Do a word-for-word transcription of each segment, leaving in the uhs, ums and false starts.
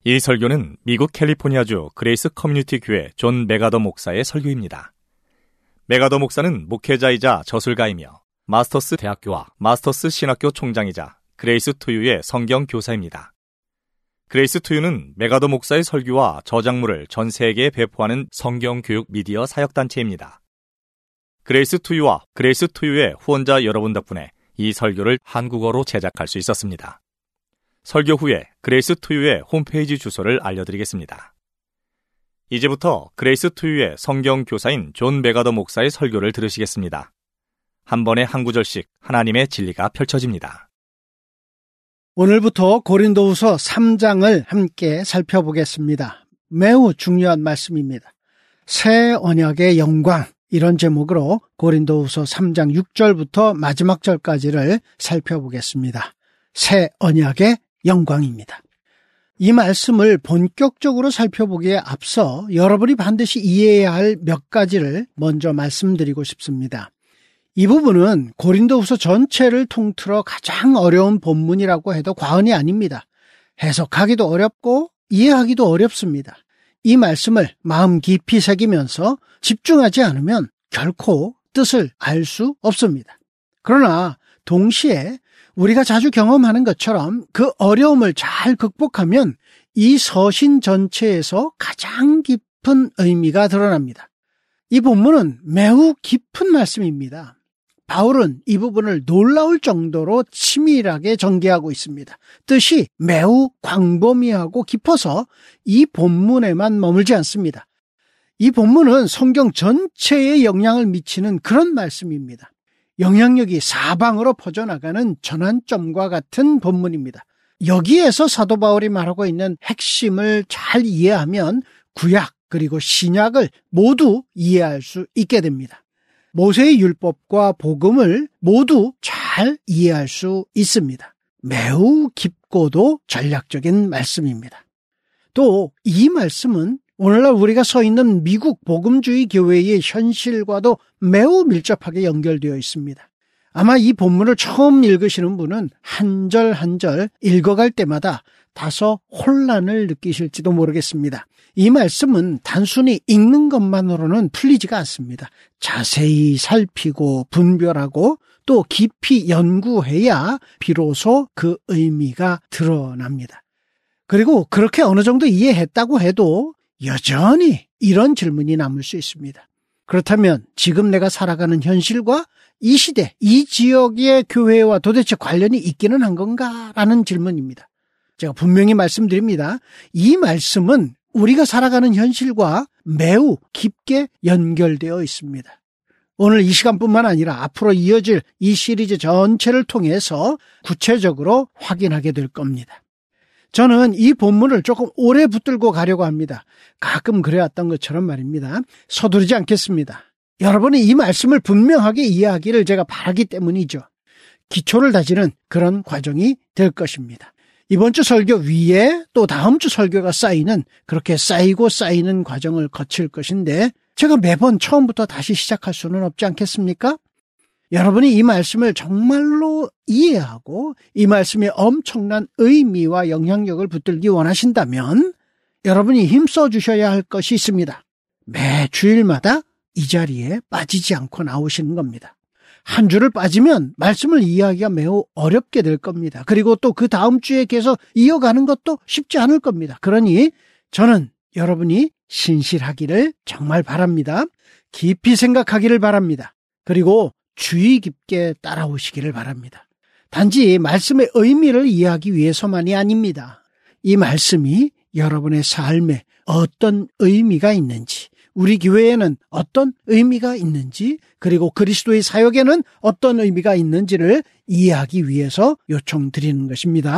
이 설교는 미국 캘리포니아주 그레이스 커뮤니티 교회 존 맥아더 목사의 설교입니다. 맥아더 목사는 목회자이자 저술가이며 마스터스 대학교와 마스터스 신학교 총장이자 그레이스 투유의 성경 교사입니다. 그레이스 투유는 맥아더 목사의 설교와 저작물을 전 세계에 배포하는 성경교육 미디어 사역단체입니다. 그레이스 투유와 그레이스 투유의 후원자 여러분 덕분에 이 설교를 한국어로 제작할 수 있었습니다. 설교 후에 그레이스 투유의 홈페이지 주소를 알려드리겠습니다. 이제부터 그레이스 투유의 성경 교사인 존 맥아더 목사의 설교를 들으시겠습니다. 한 번에 한 구절씩 하나님의 진리가 펼쳐집니다. 오늘부터 고린도후서 삼 장을 함께 살펴보겠습니다. 매우 중요한 말씀입니다. 새 언약의 영광, 이런 제목으로 고린도후서 삼 장 육 절부터 마지막 절까지를 살펴보겠습니다. 새 언약의 영광입니다. 이 말씀을 본격적으로 살펴보기에 앞서 여러분이 반드시 이해해야 할 몇 가지를 먼저 말씀드리고 싶습니다. 이 부분은 고린도후서 전체를 통틀어 가장 어려운 본문이라고 해도 과언이 아닙니다. 해석하기도 어렵고 이해하기도 어렵습니다. 이 말씀을 마음 깊이 새기면서 집중하지 않으면 결코 뜻을 알 수 없습니다. 그러나 동시에 우리가 자주 경험하는 것처럼 그 어려움을 잘 극복하면 이 서신 전체에서 가장 깊은 의미가 드러납니다. 이 본문은 매우 깊은 말씀입니다. 바울은 이 부분을 놀라울 정도로 치밀하게 전개하고 있습니다. 뜻이 매우 광범위하고 깊어서 이 본문에만 머물지 않습니다. 이 본문은 성경 전체에 영향을 미치는 그런 말씀입니다. 영향력이 사방으로 퍼져나가는 전환점과 같은 본문입니다. 여기에서 사도 바울이 말하고 있는 핵심을 잘 이해하면 구약 그리고 신약을 모두 이해할 수 있게 됩니다. 모세의 율법과 복음을 모두 잘 이해할 수 있습니다. 매우 깊고도 전략적인 말씀입니다. 또 이 말씀은 오늘날 우리가 서 있는 미국 복음주의 교회의 현실과도 매우 밀접하게 연결되어 있습니다. 아마 이 본문을 처음 읽으시는 분은 한 절 한 절 읽어갈 때마다 다소 혼란을 느끼실지도 모르겠습니다. 이 말씀은 단순히 읽는 것만으로는 풀리지가 않습니다. 자세히 살피고 분별하고 또 깊이 연구해야 비로소 그 의미가 드러납니다. 그리고 그렇게 어느 정도 이해했다고 해도 여전히 이런 질문이 남을 수 있습니다. 그렇다면 지금 내가 살아가는 현실과 이 시대, 이 지역의 교회와 도대체 관련이 있기는 한 건가? 라는 질문입니다. 제가 분명히 말씀드립니다. 이 말씀은 우리가 살아가는 현실과 매우 깊게 연결되어 있습니다. 오늘 이 시간뿐만 아니라 앞으로 이어질 이 시리즈 전체를 통해서 구체적으로 확인하게 될 겁니다. 저는 이 본문을 조금 오래 붙들고 가려고 합니다. 가끔 그래왔던 것처럼 말입니다. 서두르지 않겠습니다. 여러분이 이 말씀을 분명하게 이해하기를 제가 바라기 때문이죠. 기초를 다지는 그런 과정이 될 것입니다. 이번 주 설교 위에 또 다음 주 설교가 쌓이는, 그렇게 쌓이고 쌓이는 과정을 거칠 것인데 제가 매번 처음부터 다시 시작할 수는 없지 않겠습니까? 여러분이 이 말씀을 정말로 이해하고 이 말씀의 엄청난 의미와 영향력을 붙들기 원하신다면 여러분이 힘써 주셔야 할 것이 있습니다. 매 주일마다 이 자리에 빠지지 않고 나오시는 겁니다. 한 주를 빠지면 말씀을 이해하기가 매우 어렵게 될 겁니다. 그리고 또 그 다음 주에 계속 이어가는 것도 쉽지 않을 겁니다. 그러니 저는 여러분이 신실하기를 정말 바랍니다. 깊이 생각하기를 바랍니다. 그리고 주의 깊게 따라오시기를 바랍니다. 단지 말씀의 의미를 이해하기 위해서만이 아닙니다. 이 말씀이 여러분의 삶에 어떤 의미가 있는지, 우리 교회에는 어떤 의미가 있는지, 그리고 그리스도의 사역에는 어떤 의미가 있는지를 이해하기 위해서 요청드리는 것입니다.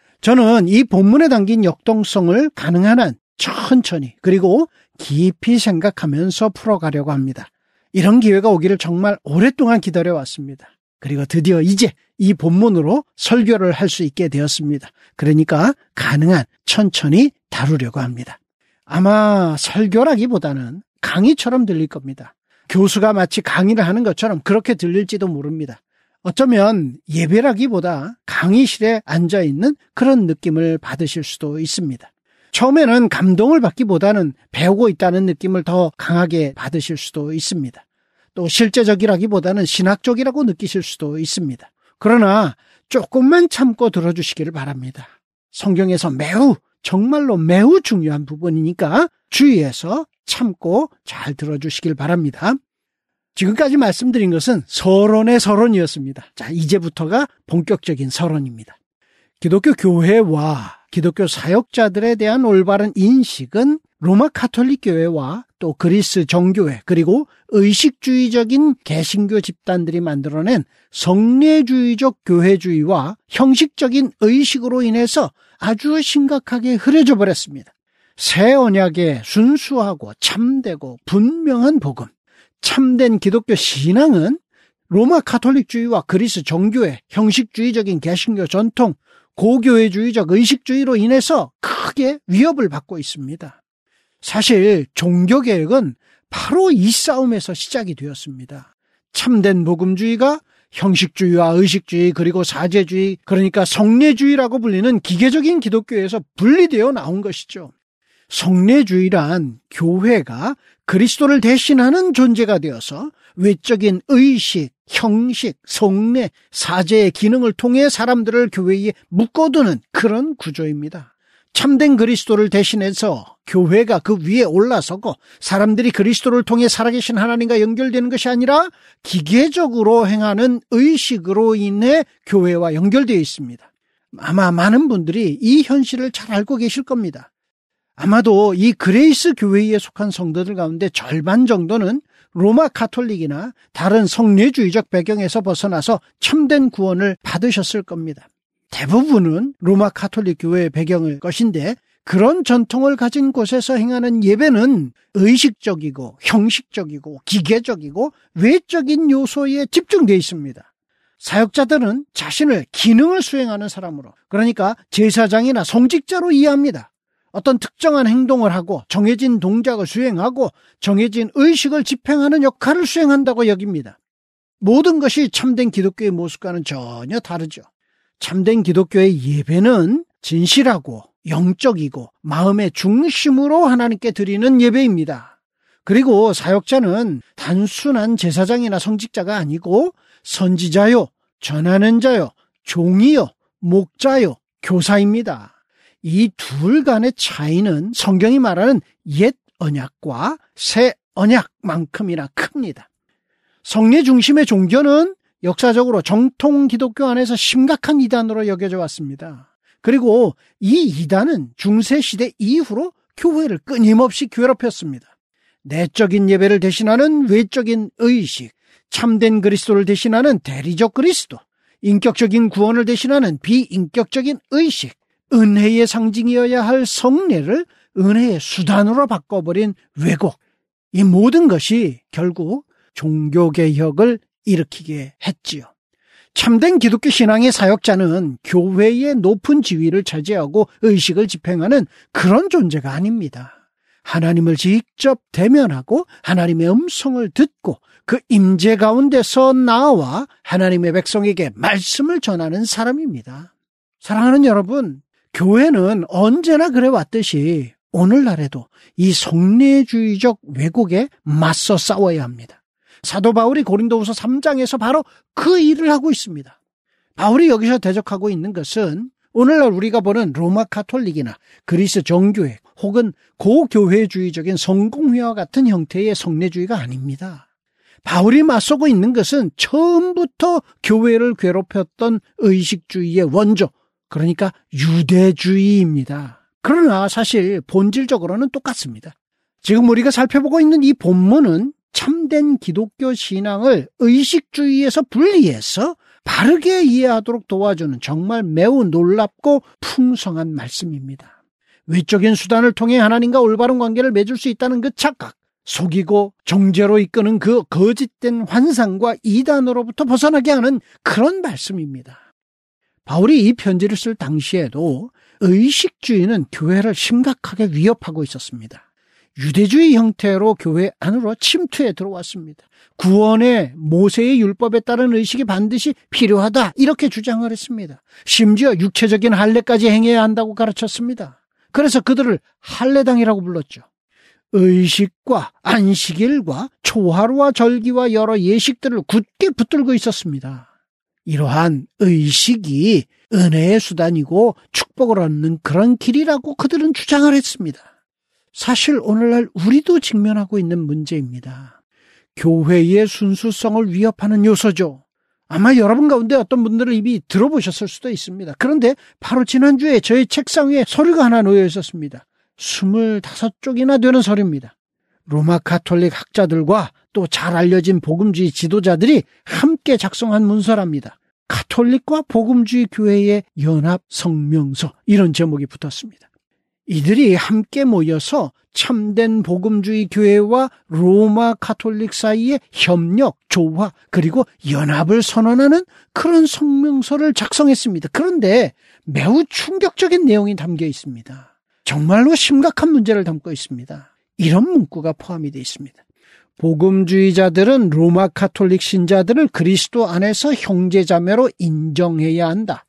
저는 이 본문에 담긴 역동성을 가능한 한 천천히 그리고 깊이 생각하면서 풀어가려고 합니다. 이런 기회가 오기를 정말 오랫동안 기다려왔습니다. 그리고 드디어 이제 이 본문으로 설교를 할 수 있게 되었습니다. 그러니까 가능한 천천히 다루려고 합니다. 아마 설교라기보다는 강의처럼 들릴 겁니다. 교수가 마치 강의를 하는 것처럼 그렇게 들릴지도 모릅니다. 어쩌면 예배라기보다 강의실에 앉아있는 그런 느낌을 받으실 수도 있습니다. 처음에는 감동을 받기보다는 배우고 있다는 느낌을 더 강하게 받으실 수도 있습니다. 또 실제적이라기보다는 신학적이라고 느끼실 수도 있습니다. 그러나 조금만 참고 들어주시기를 바랍니다. 성경에서 매우 정말로 매우 중요한 부분이니까 주의해서 참고 잘 들어주시길 바랍니다. 지금까지 말씀드린 것은 서론의 서론이었습니다. 자, 이제부터가 본격적인 서론입니다. 기독교 교회와 기독교 사역자들에 대한 올바른 인식은 로마 가톨릭 교회와 또 그리스 정교회 그리고 의식주의적인 개신교 집단들이 만들어낸 성례주의적 교회주의와 형식적인 의식으로 인해서 아주 심각하게 흐려져 버렸습니다. 새 언약의 순수하고 참되고 분명한 복음, 참된 기독교 신앙은 로마 가톨릭주의와 그리스 정교회, 형식주의적인 개신교 전통, 고교회주의적 의식주의로 인해서 크게 위협을 받고 있습니다. 사실 종교개혁은 바로 이 싸움에서 시작이 되었습니다. 참된 복음주의가 형식주의와 의식주의 그리고 사제주의, 그러니까 성례주의라고 불리는 기계적인 기독교에서 분리되어 나온 것이죠. 성례주의란 교회가 그리스도를 대신하는 존재가 되어서 외적인 의식, 형식, 성례, 사제의 기능을 통해 사람들을 교회에 묶어두는 그런 구조입니다. 참된 그리스도를 대신해서 교회가 그 위에 올라서고 사람들이 그리스도를 통해 살아계신 하나님과 연결되는 것이 아니라 기계적으로 행하는 의식으로 인해 교회와 연결되어 있습니다. 아마 많은 분들이 이 현실을 잘 알고 계실 겁니다. 아마도 이 그레이스 교회에 속한 성도들 가운데 절반 정도는 로마 가톨릭이나 다른 성례주의적 배경에서 벗어나서 참된 구원을 받으셨을 겁니다. 대부분은 로마 가톨릭 교회의 배경일 것인데 그런 전통을 가진 곳에서 행하는 예배는 의식적이고 형식적이고 기계적이고 외적인 요소에 집중되어 있습니다. 사역자들은 자신을 기능을 수행하는 사람으로, 그러니까 제사장이나 성직자로 이해합니다. 어떤 특정한 행동을 하고 정해진 동작을 수행하고 정해진 의식을 집행하는 역할을 수행한다고 여깁니다. 모든 것이 참된 기독교의 모습과는 전혀 다르죠. 참된 기독교의 예배는 진실하고 영적이고 마음의 중심으로 하나님께 드리는 예배입니다. 그리고 사역자는 단순한 제사장이나 성직자가 아니고 선지자요, 전하는 자요, 종이요, 목자요, 교사입니다. 이 둘 간의 차이는 성경이 말하는 옛 언약과 새 언약만큼이나 큽니다. 성례 중심의 종교는 역사적으로 정통 기독교 안에서 심각한 이단으로 여겨져 왔습니다. 그리고 이 이단은 중세시대 이후로 교회를 끊임없이 괴롭혔습니다. 내적인 예배를 대신하는 외적인 의식, 참된 그리스도를 대신하는 대리적 그리스도, 인격적인 구원을 대신하는 비인격적인 의식, 은혜의 상징이어야 할 성례를 은혜의 수단으로 바꿔버린 왜곡, 이 모든 것이 결국 종교개혁을 일으키게 했지요. 참된 기독교 신앙의 사역자는 교회의 높은 지위를 차지하고 의식을 집행하는 그런 존재가 아닙니다. 하나님을 직접 대면하고 하나님의 음성을 듣고 그 임재 가운데서 나와 하나님의 백성에게 말씀을 전하는 사람입니다. 사랑하는 여러분, 교회는 언제나 그래왔듯이 오늘날에도 이 성례주의적 왜곡에 맞서 싸워야 합니다. 사도 바울이 고린도후서 삼 장에서 바로 그 일을 하고 있습니다. 바울이 여기서 대적하고 있는 것은 오늘날 우리가 보는 로마 가톨릭이나 그리스 정교회 혹은 고교회주의적인 성공회와 같은 형태의 성례주의가 아닙니다. 바울이 맞서고 있는 것은 처음부터 교회를 괴롭혔던 의식주의의 원조, 그러니까 유대주의입니다. 그러나 사실 본질적으로는 똑같습니다. 지금 우리가 살펴보고 있는 이 본문은 참된 기독교 신앙을 의식주의에서 분리해서 바르게 이해하도록 도와주는 정말 매우 놀랍고 풍성한 말씀입니다. 외적인 수단을 통해 하나님과 올바른 관계를 맺을 수 있다는 그 착각, 속이고 정죄로 이끄는 그 거짓된 환상과 이단으로부터 벗어나게 하는 그런 말씀입니다. 바울이 이 편지를 쓸 당시에도 의식주의는 교회를 심각하게 위협하고 있었습니다. 유대주의 형태로 교회 안으로 침투해 들어왔습니다. 구원의 모세의 율법에 따른 의식이 반드시 필요하다, 이렇게 주장을 했습니다. 심지어 육체적인 할례까지 행해야 한다고 가르쳤습니다. 그래서 그들을 할례당이라고 불렀죠. 의식과 안식일과 초하루와 절기와 여러 예식들을 굳게 붙들고 있었습니다. 이러한 의식이 은혜의 수단이고 축복을 얻는 그런 길이라고 그들은 주장을 했습니다. 사실 오늘날 우리도 직면하고 있는 문제입니다. 교회의 순수성을 위협하는 요소죠. 아마 여러분 가운데 어떤 분들은 이미 들어보셨을 수도 있습니다. 그런데 바로 지난주에 저희 책상 위에 서류가 하나 놓여 있었습니다. 스물다섯 쪽이나 되는 서류입니다. 로마 가톨릭 학자들과 또 잘 알려진 복음주의 지도자들이 함께 작성한 문서랍니다. 가톨릭과 복음주의 교회의 연합 성명서, 이런 제목이 붙었습니다. 이들이 함께 모여서 참된 복음주의 교회와 로마 가톨릭 사이의 협력, 조화, 그리고 연합을 선언하는 그런 성명서를 작성했습니다. 그런데 매우 충격적인 내용이 담겨 있습니다. 정말로 심각한 문제를 담고 있습니다. 이런 문구가 포함이 되어 있습니다. 복음주의자들은 로마 가톨릭 신자들을 그리스도 안에서 형제자매로 인정해야 한다.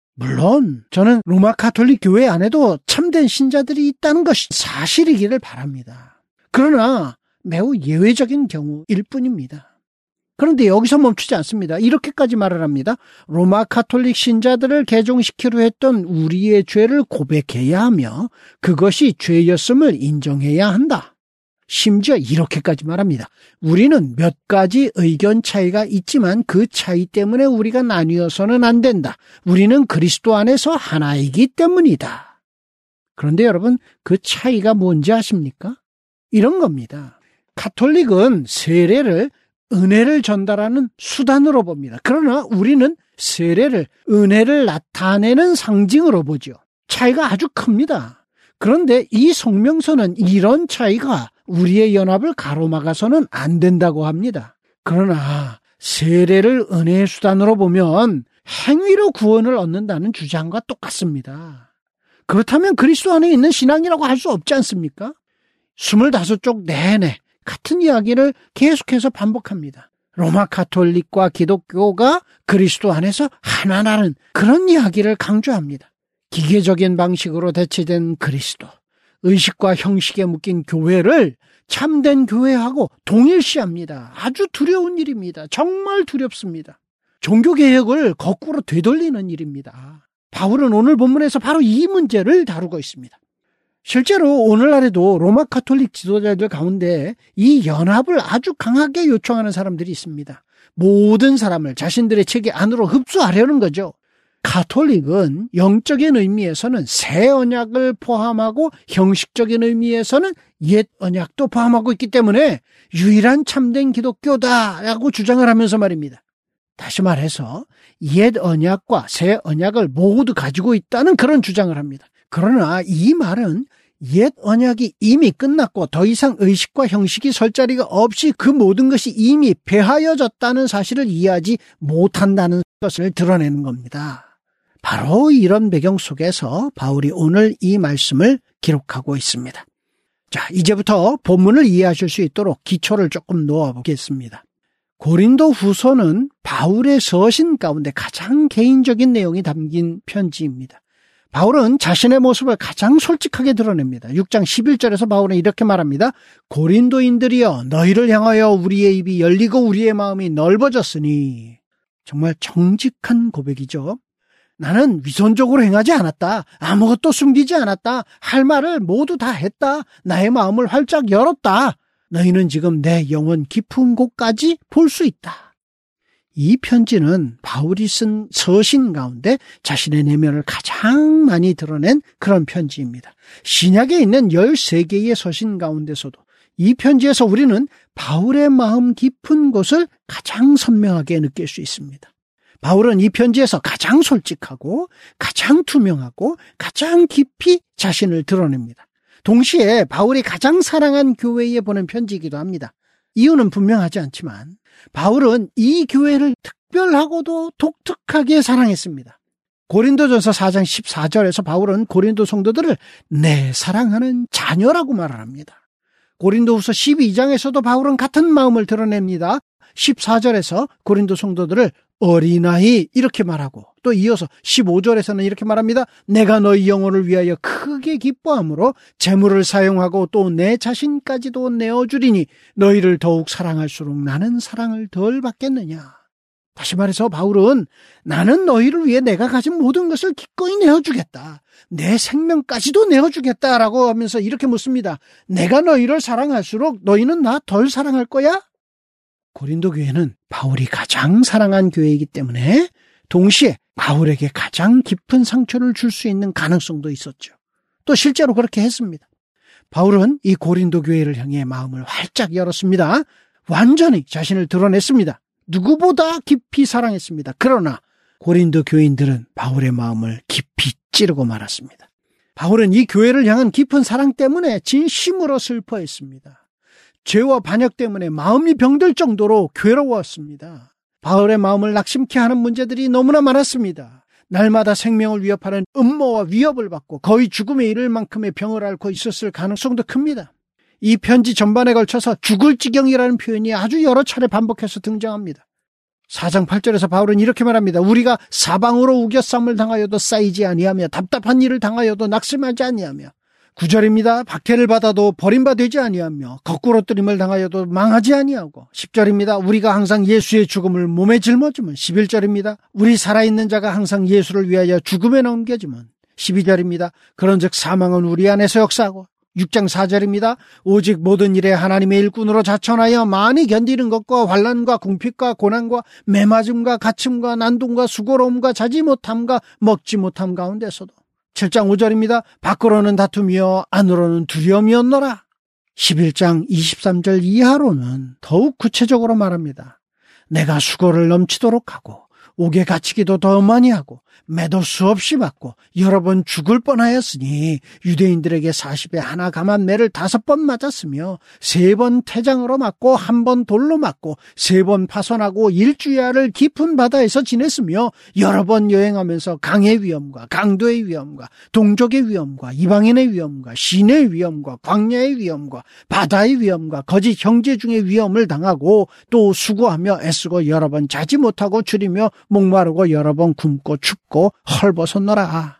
물론 저는 로마 가톨릭 교회 안에도 참된 신자들이 있다는 것이 사실이기를 바랍니다. 그러나 매우 예외적인 경우일 뿐입니다. 그런데 여기서 멈추지 않습니다. 이렇게까지 말을 합니다. 로마 가톨릭 신자들을 개종시키려 했던 우리의 죄를 고백해야 하며 그것이 죄였음을 인정해야 한다. 심지어 이렇게까지 말합니다. 우리는 몇 가지 의견 차이가 있지만 그 차이 때문에 우리가 나뉘어서는 안 된다. 우리는 그리스도 안에서 하나이기 때문이다. 그런데 여러분, 그 차이가 뭔지 아십니까? 이런 겁니다. 가톨릭은 세례를 은혜를 전달하는 수단으로 봅니다. 그러나 우리는 세례를 은혜를 나타내는 상징으로 보죠. 차이가 아주 큽니다. 그런데 이 성명서는 이런 차이가 우리의 연합을 가로막아서는 안 된다고 합니다. 그러나 세례를 은혜의 수단으로 보면 행위로 구원을 얻는다는 주장과 똑같습니다. 그렇다면 그리스도 안에 있는 신앙이라고 할 수 없지 않습니까? 스물다섯 쪽 내내 같은 이야기를 계속해서 반복합니다. 로마 가톨릭과 기독교가 그리스도 안에서 하나라는 그런 이야기를 강조합니다. 기계적인 방식으로 대체된 그리스도, 의식과 형식에 묶인 교회를 참된 교회하고 동일시합니다. 아주 두려운 일입니다. 정말 두렵습니다. 종교개혁을 거꾸로 되돌리는 일입니다. 바울은 오늘 본문에서 바로 이 문제를 다루고 있습니다. 실제로 오늘날에도 로마 가톨릭 지도자들 가운데 이 연합을 아주 강하게 요청하는 사람들이 있습니다. 모든 사람을 자신들의 체계 안으로 흡수하려는 거죠. 가톨릭은 영적인 의미에서는 새 언약을 포함하고 형식적인 의미에서는 옛 언약도 포함하고 있기 때문에 유일한 참된 기독교다라고 주장을 하면서 말입니다. 다시 말해서 옛 언약과 새 언약을 모두 가지고 있다는 그런 주장을 합니다. 그러나 이 말은 옛 언약이 이미 끝났고 더 이상 의식과 형식이 설 자리가 없이 그 모든 것이 이미 폐하여졌다는 사실을 이해하지 못한다는 것을 드러내는 겁니다. 바로 이런 배경 속에서 바울이 오늘 이 말씀을 기록하고 있습니다. 자, 이제부터 본문을 이해하실 수 있도록 기초를 조금 놓아보겠습니다. 고린도 후서는 바울의 서신 가운데 가장 개인적인 내용이 담긴 편지입니다. 바울은 자신의 모습을 가장 솔직하게 드러냅니다. 육 장 십일 절에서 바울은 이렇게 말합니다. 고린도인들이여 너희를 향하여 우리의 입이 열리고 우리의 마음이 넓어졌으니. 정말 정직한 고백이죠. 나는 위선적으로 행하지 않았다. 아무것도 숨기지 않았다. 할 말을 모두 다 했다. 나의 마음을 활짝 열었다. 너희는 지금 내 영혼 깊은 곳까지 볼 수 있다. 이 편지는 바울이 쓴 서신 가운데 자신의 내면을 가장 많이 드러낸 그런 편지입니다. 신약에 있는 열세 개의 서신 가운데서도 이 편지에서 우리는 바울의 마음 깊은 곳을 가장 선명하게 느낄 수 있습니다. 바울은 이 편지에서 가장 솔직하고 가장 투명하고 가장 깊이 자신을 드러냅니다. 동시에 바울이 가장 사랑한 교회에 보낸 편지이기도 합니다. 이유는 분명하지 않지만 바울은 이 교회를 특별하고도 독특하게 사랑했습니다. 고린도전서 사 장 십사 절에서 바울은 고린도 성도들을 내 사랑하는 자녀라고 말을 합니다. 고린도후서 십이 장에서도 바울은 같은 마음을 드러냅니다. 십사 절에서 고린도 성도들을 어린아이 이렇게 말하고 또 이어서 십오 절에서는 이렇게 말합니다. 내가 너희 영혼을 위하여 크게 기뻐함으로 재물을 사용하고 또 내 자신까지도 내어주리니 너희를 더욱 사랑할수록 나는 사랑을 덜 받겠느냐. 다시 말해서 바울은 나는 너희를 위해 내가 가진 모든 것을 기꺼이 내어주겠다. 내 생명까지도 내어주겠다라고 하면서 이렇게 묻습니다. 내가 너희를 사랑할수록 너희는 나 덜 사랑할 거야? 고린도 교회는 바울이 가장 사랑한 교회이기 때문에 동시에 바울에게 가장 깊은 상처를 줄 수 있는 가능성도 있었죠. 또 실제로 그렇게 했습니다. 바울은 이 고린도 교회를 향해 마음을 활짝 열었습니다. 완전히 자신을 드러냈습니다. 누구보다 깊이 사랑했습니다. 그러나 고린도 교인들은 바울의 마음을 깊이 찌르고 말았습니다. 바울은 이 교회를 향한 깊은 사랑 때문에 진심으로 슬퍼했습니다. 죄와 반역 때문에 마음이 병들 정도로 괴로웠습니다. 바울의 마음을 낙심케 하는 문제들이 너무나 많았습니다. 날마다 생명을 위협하는 음모와 위협을 받고 거의 죽음에 이를 만큼의 병을 앓고 있었을 가능성도 큽니다. 이 편지 전반에 걸쳐서 죽을 지경이라는 표현이 아주 여러 차례 반복해서 등장합니다. 사 장 팔 절에서 바울은 이렇게 말합니다. 우리가 사방으로 우겨쌈을 당하여도 쌓이지 아니하며 답답한 일을 당하여도 낙심하지 아니하며 구 절입니다. 박해를 받아도 버림바 되지 아니하며 거꾸로 뜨림을 당하여도 망하지 아니하고 십 절입니다. 우리가 항상 예수의 죽음을 몸에 짊어지면 십일 절입니다. 우리 살아있는 자가 항상 예수를 위하여 죽음에 넘겨지면 십이 절입니다. 그런즉 사망은 우리 안에서 역사하고 육 장 사 절입니다. 오직 모든 일에 하나님의 일꾼으로 자천하여 많이 견디는 것과 환난과 궁핍과 고난과 매맞음과 갇힘과 난동과 수고로움과 자지 못함과 먹지 못함 가운데서도 칠 장 오 절입니다. 밖으로는 다툼이요 안으로는 두려움이었노라. 십일 장 이십삼 절 이하로는 더욱 구체적으로 말합니다. 내가 수고를 넘치도록 하고 옥에 갇히기도 더 많이 하고 매도 수없이 받고 여러 번 죽을 뻔하였으니 유대인들에게 사십에 하나 감한 매를 다섯 번 맞았으며 세 번 태장으로 맞고 한 번 돌로 맞고 세 번 파손하고 일주야를 깊은 바다에서 지냈으며 여러 번 여행하면서 강의 위험과 강도의 위험과 동족의 위험과 이방인의 위험과 신의 위험과 광야의 위험과 바다의 위험과 거짓 형제 중의 위험을 당하고 또 수고하며 애쓰고 여러 번 자지 못하고 줄이며 목마르고 여러 번 굶고 춥고 헐벗었노라.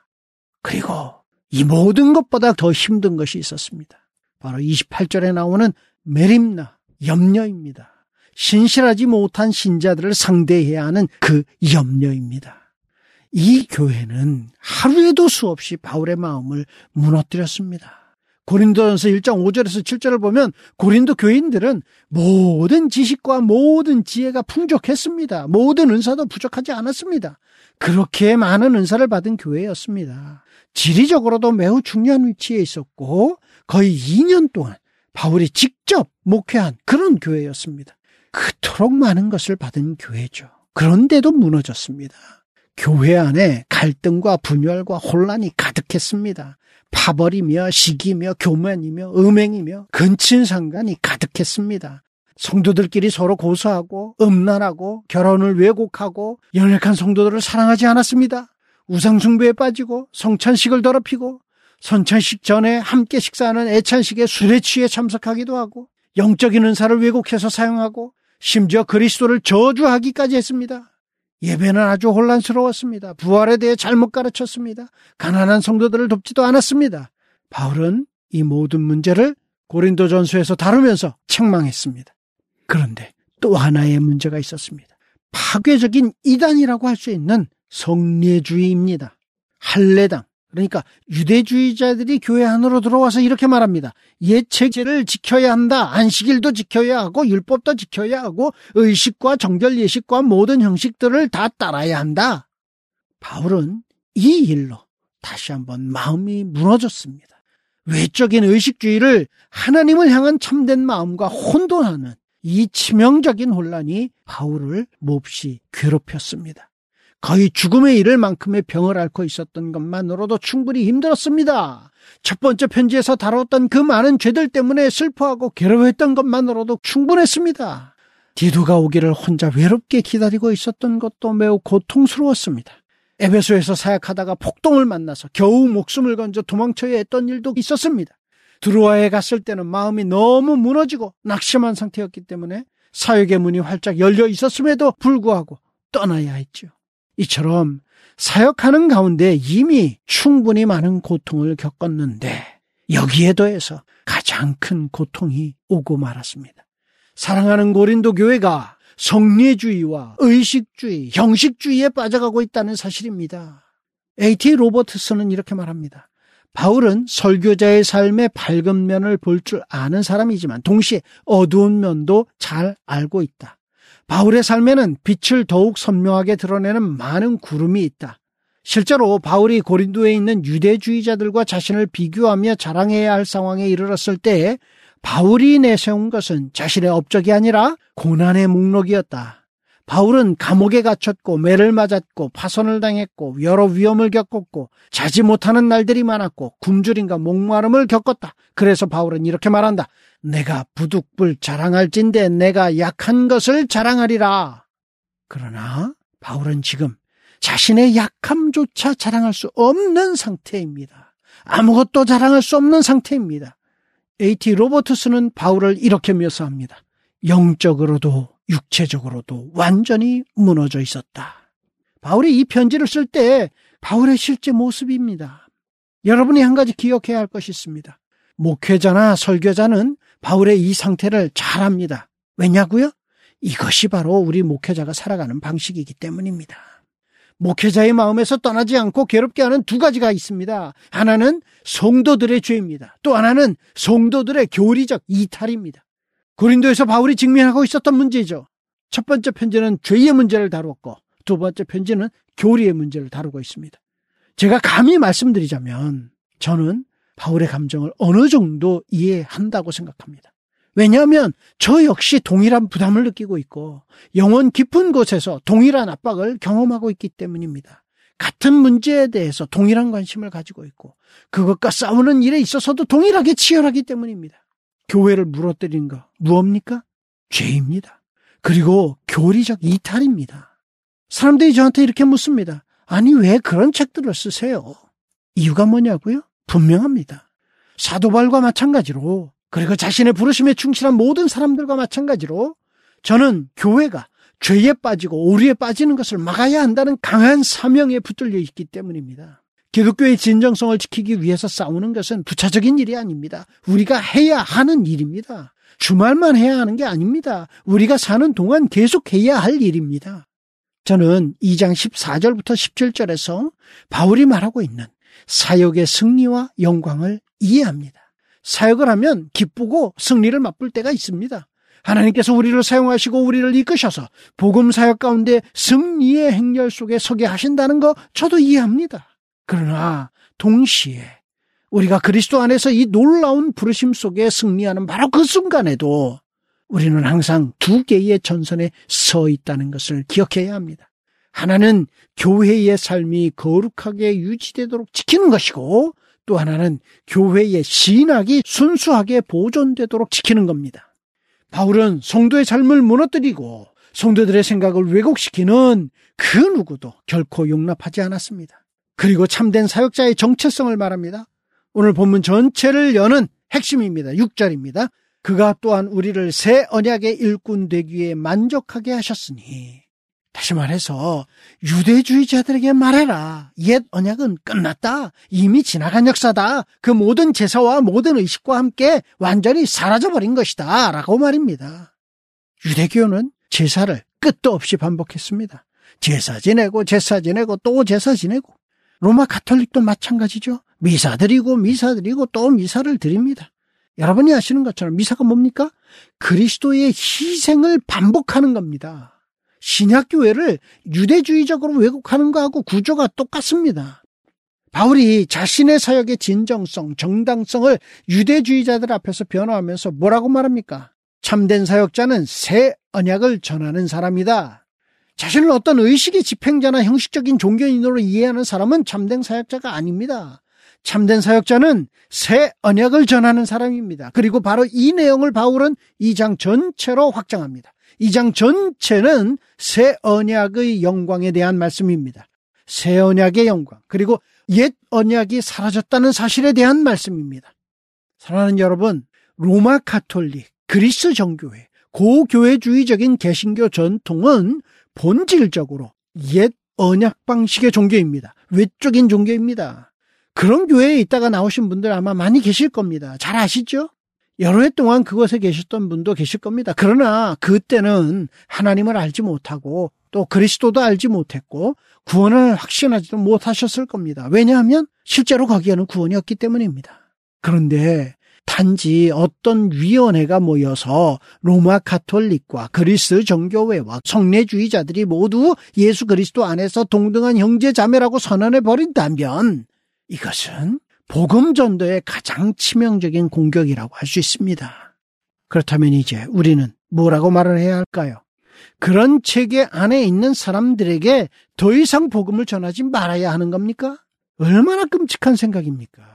그리고 이 모든 것보다 더 힘든 것이 있었습니다. 바로 이십팔 절에 나오는 메림나, 염려입니다. 신실하지 못한 신자들을 상대해야 하는 그 염려입니다. 이 교회는 하루에도 수없이 바울의 마음을 무너뜨렸습니다. 고린도전서 일 장 오 절에서 칠 절을 보면 고린도 교인들은 모든 지식과 모든 지혜가 풍족했습니다. 모든 은사도 부족하지 않았습니다. 그렇게 많은 은사를 받은 교회였습니다. 지리적으로도 매우 중요한 위치에 있었고 거의 이 년 동안 바울이 직접 목회한 그런 교회였습니다. 그토록 많은 것을 받은 교회죠. 그런데도 무너졌습니다. 교회 안에 갈등과 분열과 혼란이 가득했습니다. 파벌이며 시기며 교만이며 음행이며 근친상간이 가득했습니다. 성도들끼리 서로 고소하고 음란하고 결혼을 왜곡하고 연약한 성도들을 사랑하지 않았습니다. 우상숭배에 빠지고 성찬식을 더럽히고 선찬식 전에 함께 식사하는 애찬식에 술에 취해 참석하기도 하고 영적인 은사를 왜곡해서 사용하고 심지어 그리스도를 저주하기까지 했습니다. 예배는 아주 혼란스러웠습니다. 부활에 대해 잘못 가르쳤습니다. 가난한 성도들을 돕지도 않았습니다. 바울은 이 모든 문제를 고린도전서에서 다루면서 책망했습니다. 그런데 또 하나의 문제가 있었습니다. 파괴적인 이단이라고 할 수 있는 성례주의입니다. 할례당, 그러니까 유대주의자들이 교회 안으로 들어와서 이렇게 말합니다. 옛 체제를 지켜야 한다. 안식일도 지켜야 하고 율법도 지켜야 하고 의식과 정결 예식과 모든 형식들을 다 따라야 한다. 바울은 이 일로 다시 한번 마음이 무너졌습니다. 외적인 의식주의를 하나님을 향한 참된 마음과 혼돈하는 이 치명적인 혼란이 바울을 몹시 괴롭혔습니다. 거의 죽음에 이를 만큼의 병을 앓고 있었던 것만으로도 충분히 힘들었습니다. 첫 번째 편지에서 다뤘던 그 많은 죄들 때문에 슬퍼하고 괴로워했던 것만으로도 충분했습니다. 디도가 오기를 혼자 외롭게 기다리고 있었던 것도 매우 고통스러웠습니다. 에베소에서 사역하다가 폭동을 만나서 겨우 목숨을 건져 도망쳐야 했던 일도 있었습니다. 드로아에 갔을 때는 마음이 너무 무너지고 낙심한 상태였기 때문에 사역의 문이 활짝 열려 있었음에도 불구하고 떠나야 했죠. 이처럼 사역하는 가운데 이미 충분히 많은 고통을 겪었는데 여기에 더해서 가장 큰 고통이 오고 말았습니다. 사랑하는 고린도 교회가 성례주의와 의식주의, 형식주의에 빠져가고 있다는 사실입니다. 에이티 로버트슨은 이렇게 말합니다. 바울은 설교자의 삶의 밝은 면을 볼 줄 아는 사람이지만 동시에 어두운 면도 잘 알고 있다. 바울의 삶에는 빛을 더욱 선명하게 드러내는 많은 구름이 있다. 실제로 바울이 고린도에 있는 유대주의자들과 자신을 비교하며 자랑해야 할 상황에 이르렀을 때 바울이 내세운 것은 자신의 업적이 아니라 고난의 목록이었다. 바울은 감옥에 갇혔고 매를 맞았고 파손을 당했고 여러 위험을 겪었고 자지 못하는 날들이 많았고 굶주림과 목마름을 겪었다. 그래서 바울은 이렇게 말한다. 내가 부득불 자랑할진대 내가 약한 것을 자랑하리라. 그러나 바울은 지금 자신의 약함조차 자랑할 수 없는 상태입니다. 아무것도 자랑할 수 없는 상태입니다. 에이티 로버트슨은 바울을 이렇게 묘사합니다. 영적으로도 육체적으로도 완전히 무너져 있었다. 바울이 이 편지를 쓸 때 바울의 실제 모습입니다. 여러분이 한 가지 기억해야 할 것이 있습니다. 목회자나 설교자는 바울의 이 상태를 잘 압니다. 왜냐고요? 이것이 바로 우리 목회자가 살아가는 방식이기 때문입니다. 목회자의 마음에서 떠나지 않고 괴롭게 하는 두 가지가 있습니다. 하나는 성도들의 죄입니다. 또 하나는 성도들의 교리적 이탈입니다. 고린도에서 바울이 직면하고 있었던 문제죠. 첫 번째 편지는 죄의 문제를 다루었고 두 번째 편지는 교리의 문제를 다루고 있습니다. 제가 감히 말씀드리자면 저는 바울의 감정을 어느 정도 이해한다고 생각합니다. 왜냐하면 저 역시 동일한 부담을 느끼고 있고 영혼 깊은 곳에서 동일한 압박을 경험하고 있기 때문입니다. 같은 문제에 대해서 동일한 관심을 가지고 있고 그것과 싸우는 일에 있어서도 동일하게 치열하기 때문입니다. 교회를 무너뜨린 거 무엇입니까? 죄입니다. 그리고 교리적 이탈입니다. 사람들이 저한테 이렇게 묻습니다. 아니 왜 그런 책들을 쓰세요? 이유가 뭐냐고요? 분명합니다. 사도 바울과 마찬가지로 그리고 자신의 부르심에 충실한 모든 사람들과 마찬가지로 저는 교회가 죄에 빠지고 오류에 빠지는 것을 막아야 한다는 강한 사명에 붙들려 있기 때문입니다. 기독교의 진정성을 지키기 위해서 싸우는 것은 부차적인 일이 아닙니다. 우리가 해야 하는 일입니다. 주말만 해야 하는 게 아닙니다. 우리가 사는 동안 계속 해야 할 일입니다. 저는 이 장 십사 절부터 십칠 절에서 바울이 말하고 있는 사역의 승리와 영광을 이해합니다. 사역을 하면 기쁘고 승리를 맛볼 때가 있습니다. 하나님께서 우리를 사용하시고 우리를 이끄셔서 복음 사역 가운데 승리의 행렬 속에 서게 하신다는 거 저도 이해합니다. 그러나 동시에 우리가 그리스도 안에서 이 놀라운 부르심 속에 승리하는 바로 그 순간에도 우리는 항상 두 개의 전선에 서 있다는 것을 기억해야 합니다. 하나는 교회의 삶이 거룩하게 유지되도록 지키는 것이고 또 하나는 교회의 신학이 순수하게 보존되도록 지키는 겁니다. 바울은 성도의 삶을 무너뜨리고 성도들의 생각을 왜곡시키는 그 누구도 결코 용납하지 않았습니다. 그리고 참된 사역자의 정체성을 말합니다. 오늘 본문 전체를 여는 핵심입니다. 육 절입니다. 그가 또한 우리를 새 언약의 일꾼 되기에 만족하게 하셨으니, 다시 말해서 유대주의자들에게 말해라. 옛 언약은 끝났다. 이미 지나간 역사다. 그 모든 제사와 모든 의식과 함께 완전히 사라져버린 것이다. 라고 말입니다. 유대교는 제사를 끝도 없이 반복했습니다. 제사 지내고 제사 지내고 또 제사 지내고. 로마 가톨릭도 마찬가지죠. 미사 드리고 미사 드리고 또 미사를 드립니다. 여러분이 아시는 것처럼 미사가 뭡니까? 그리스도의 희생을 반복하는 겁니다. 신약교회를 유대주의적으로 왜곡하는 거하고 구조가 똑같습니다. 바울이 자신의 사역의 진정성, 정당성을 유대주의자들 앞에서 변호하면서 뭐라고 말합니까? 참된 사역자는 새 언약을 전하는 사람이다. 자신을 어떤 의식의 집행자나 형식적인 종교인으로 이해하는 사람은 참된 사역자가 아닙니다. 참된 사역자는 새 언약을 전하는 사람입니다. 그리고 바로 이 내용을 바울은 이 장 전체로 확장합니다. 이 장 전체는 새 언약의 영광에 대한 말씀입니다. 새 언약의 영광, 그리고 옛 언약이 사라졌다는 사실에 대한 말씀입니다. 사랑하는 여러분, 로마 가톨릭, 그리스 정교회, 고교회주의적인 개신교 전통은 본질적으로 옛 언약 방식의 종교입니다. 외적인 종교입니다. 그런 교회에 있다가 나오신 분들 아마 많이 계실 겁니다. 잘 아시죠? 여러 해 동안 그곳에 계셨던 분도 계실 겁니다. 그러나 그때는 하나님을 알지 못하고 또 그리스도도 알지 못했고 구원을 확신하지도 못하셨을 겁니다. 왜냐하면 실제로 거기에는 구원이 없기 때문입니다. 그런데 단지 어떤 위원회가 모여서 로마 가톨릭과 그리스 정교회와 성례주의자들이 모두 예수 그리스도 안에서 동등한 형제 자매라고 선언해 버린다면 이것은 복음 전도의 가장 치명적인 공격이라고 할 수 있습니다. 그렇다면 이제 우리는 뭐라고 말을 해야 할까요? 그런 체계 안에 있는 사람들에게 더 이상 복음을 전하지 말아야 하는 겁니까? 얼마나 끔찍한 생각입니까?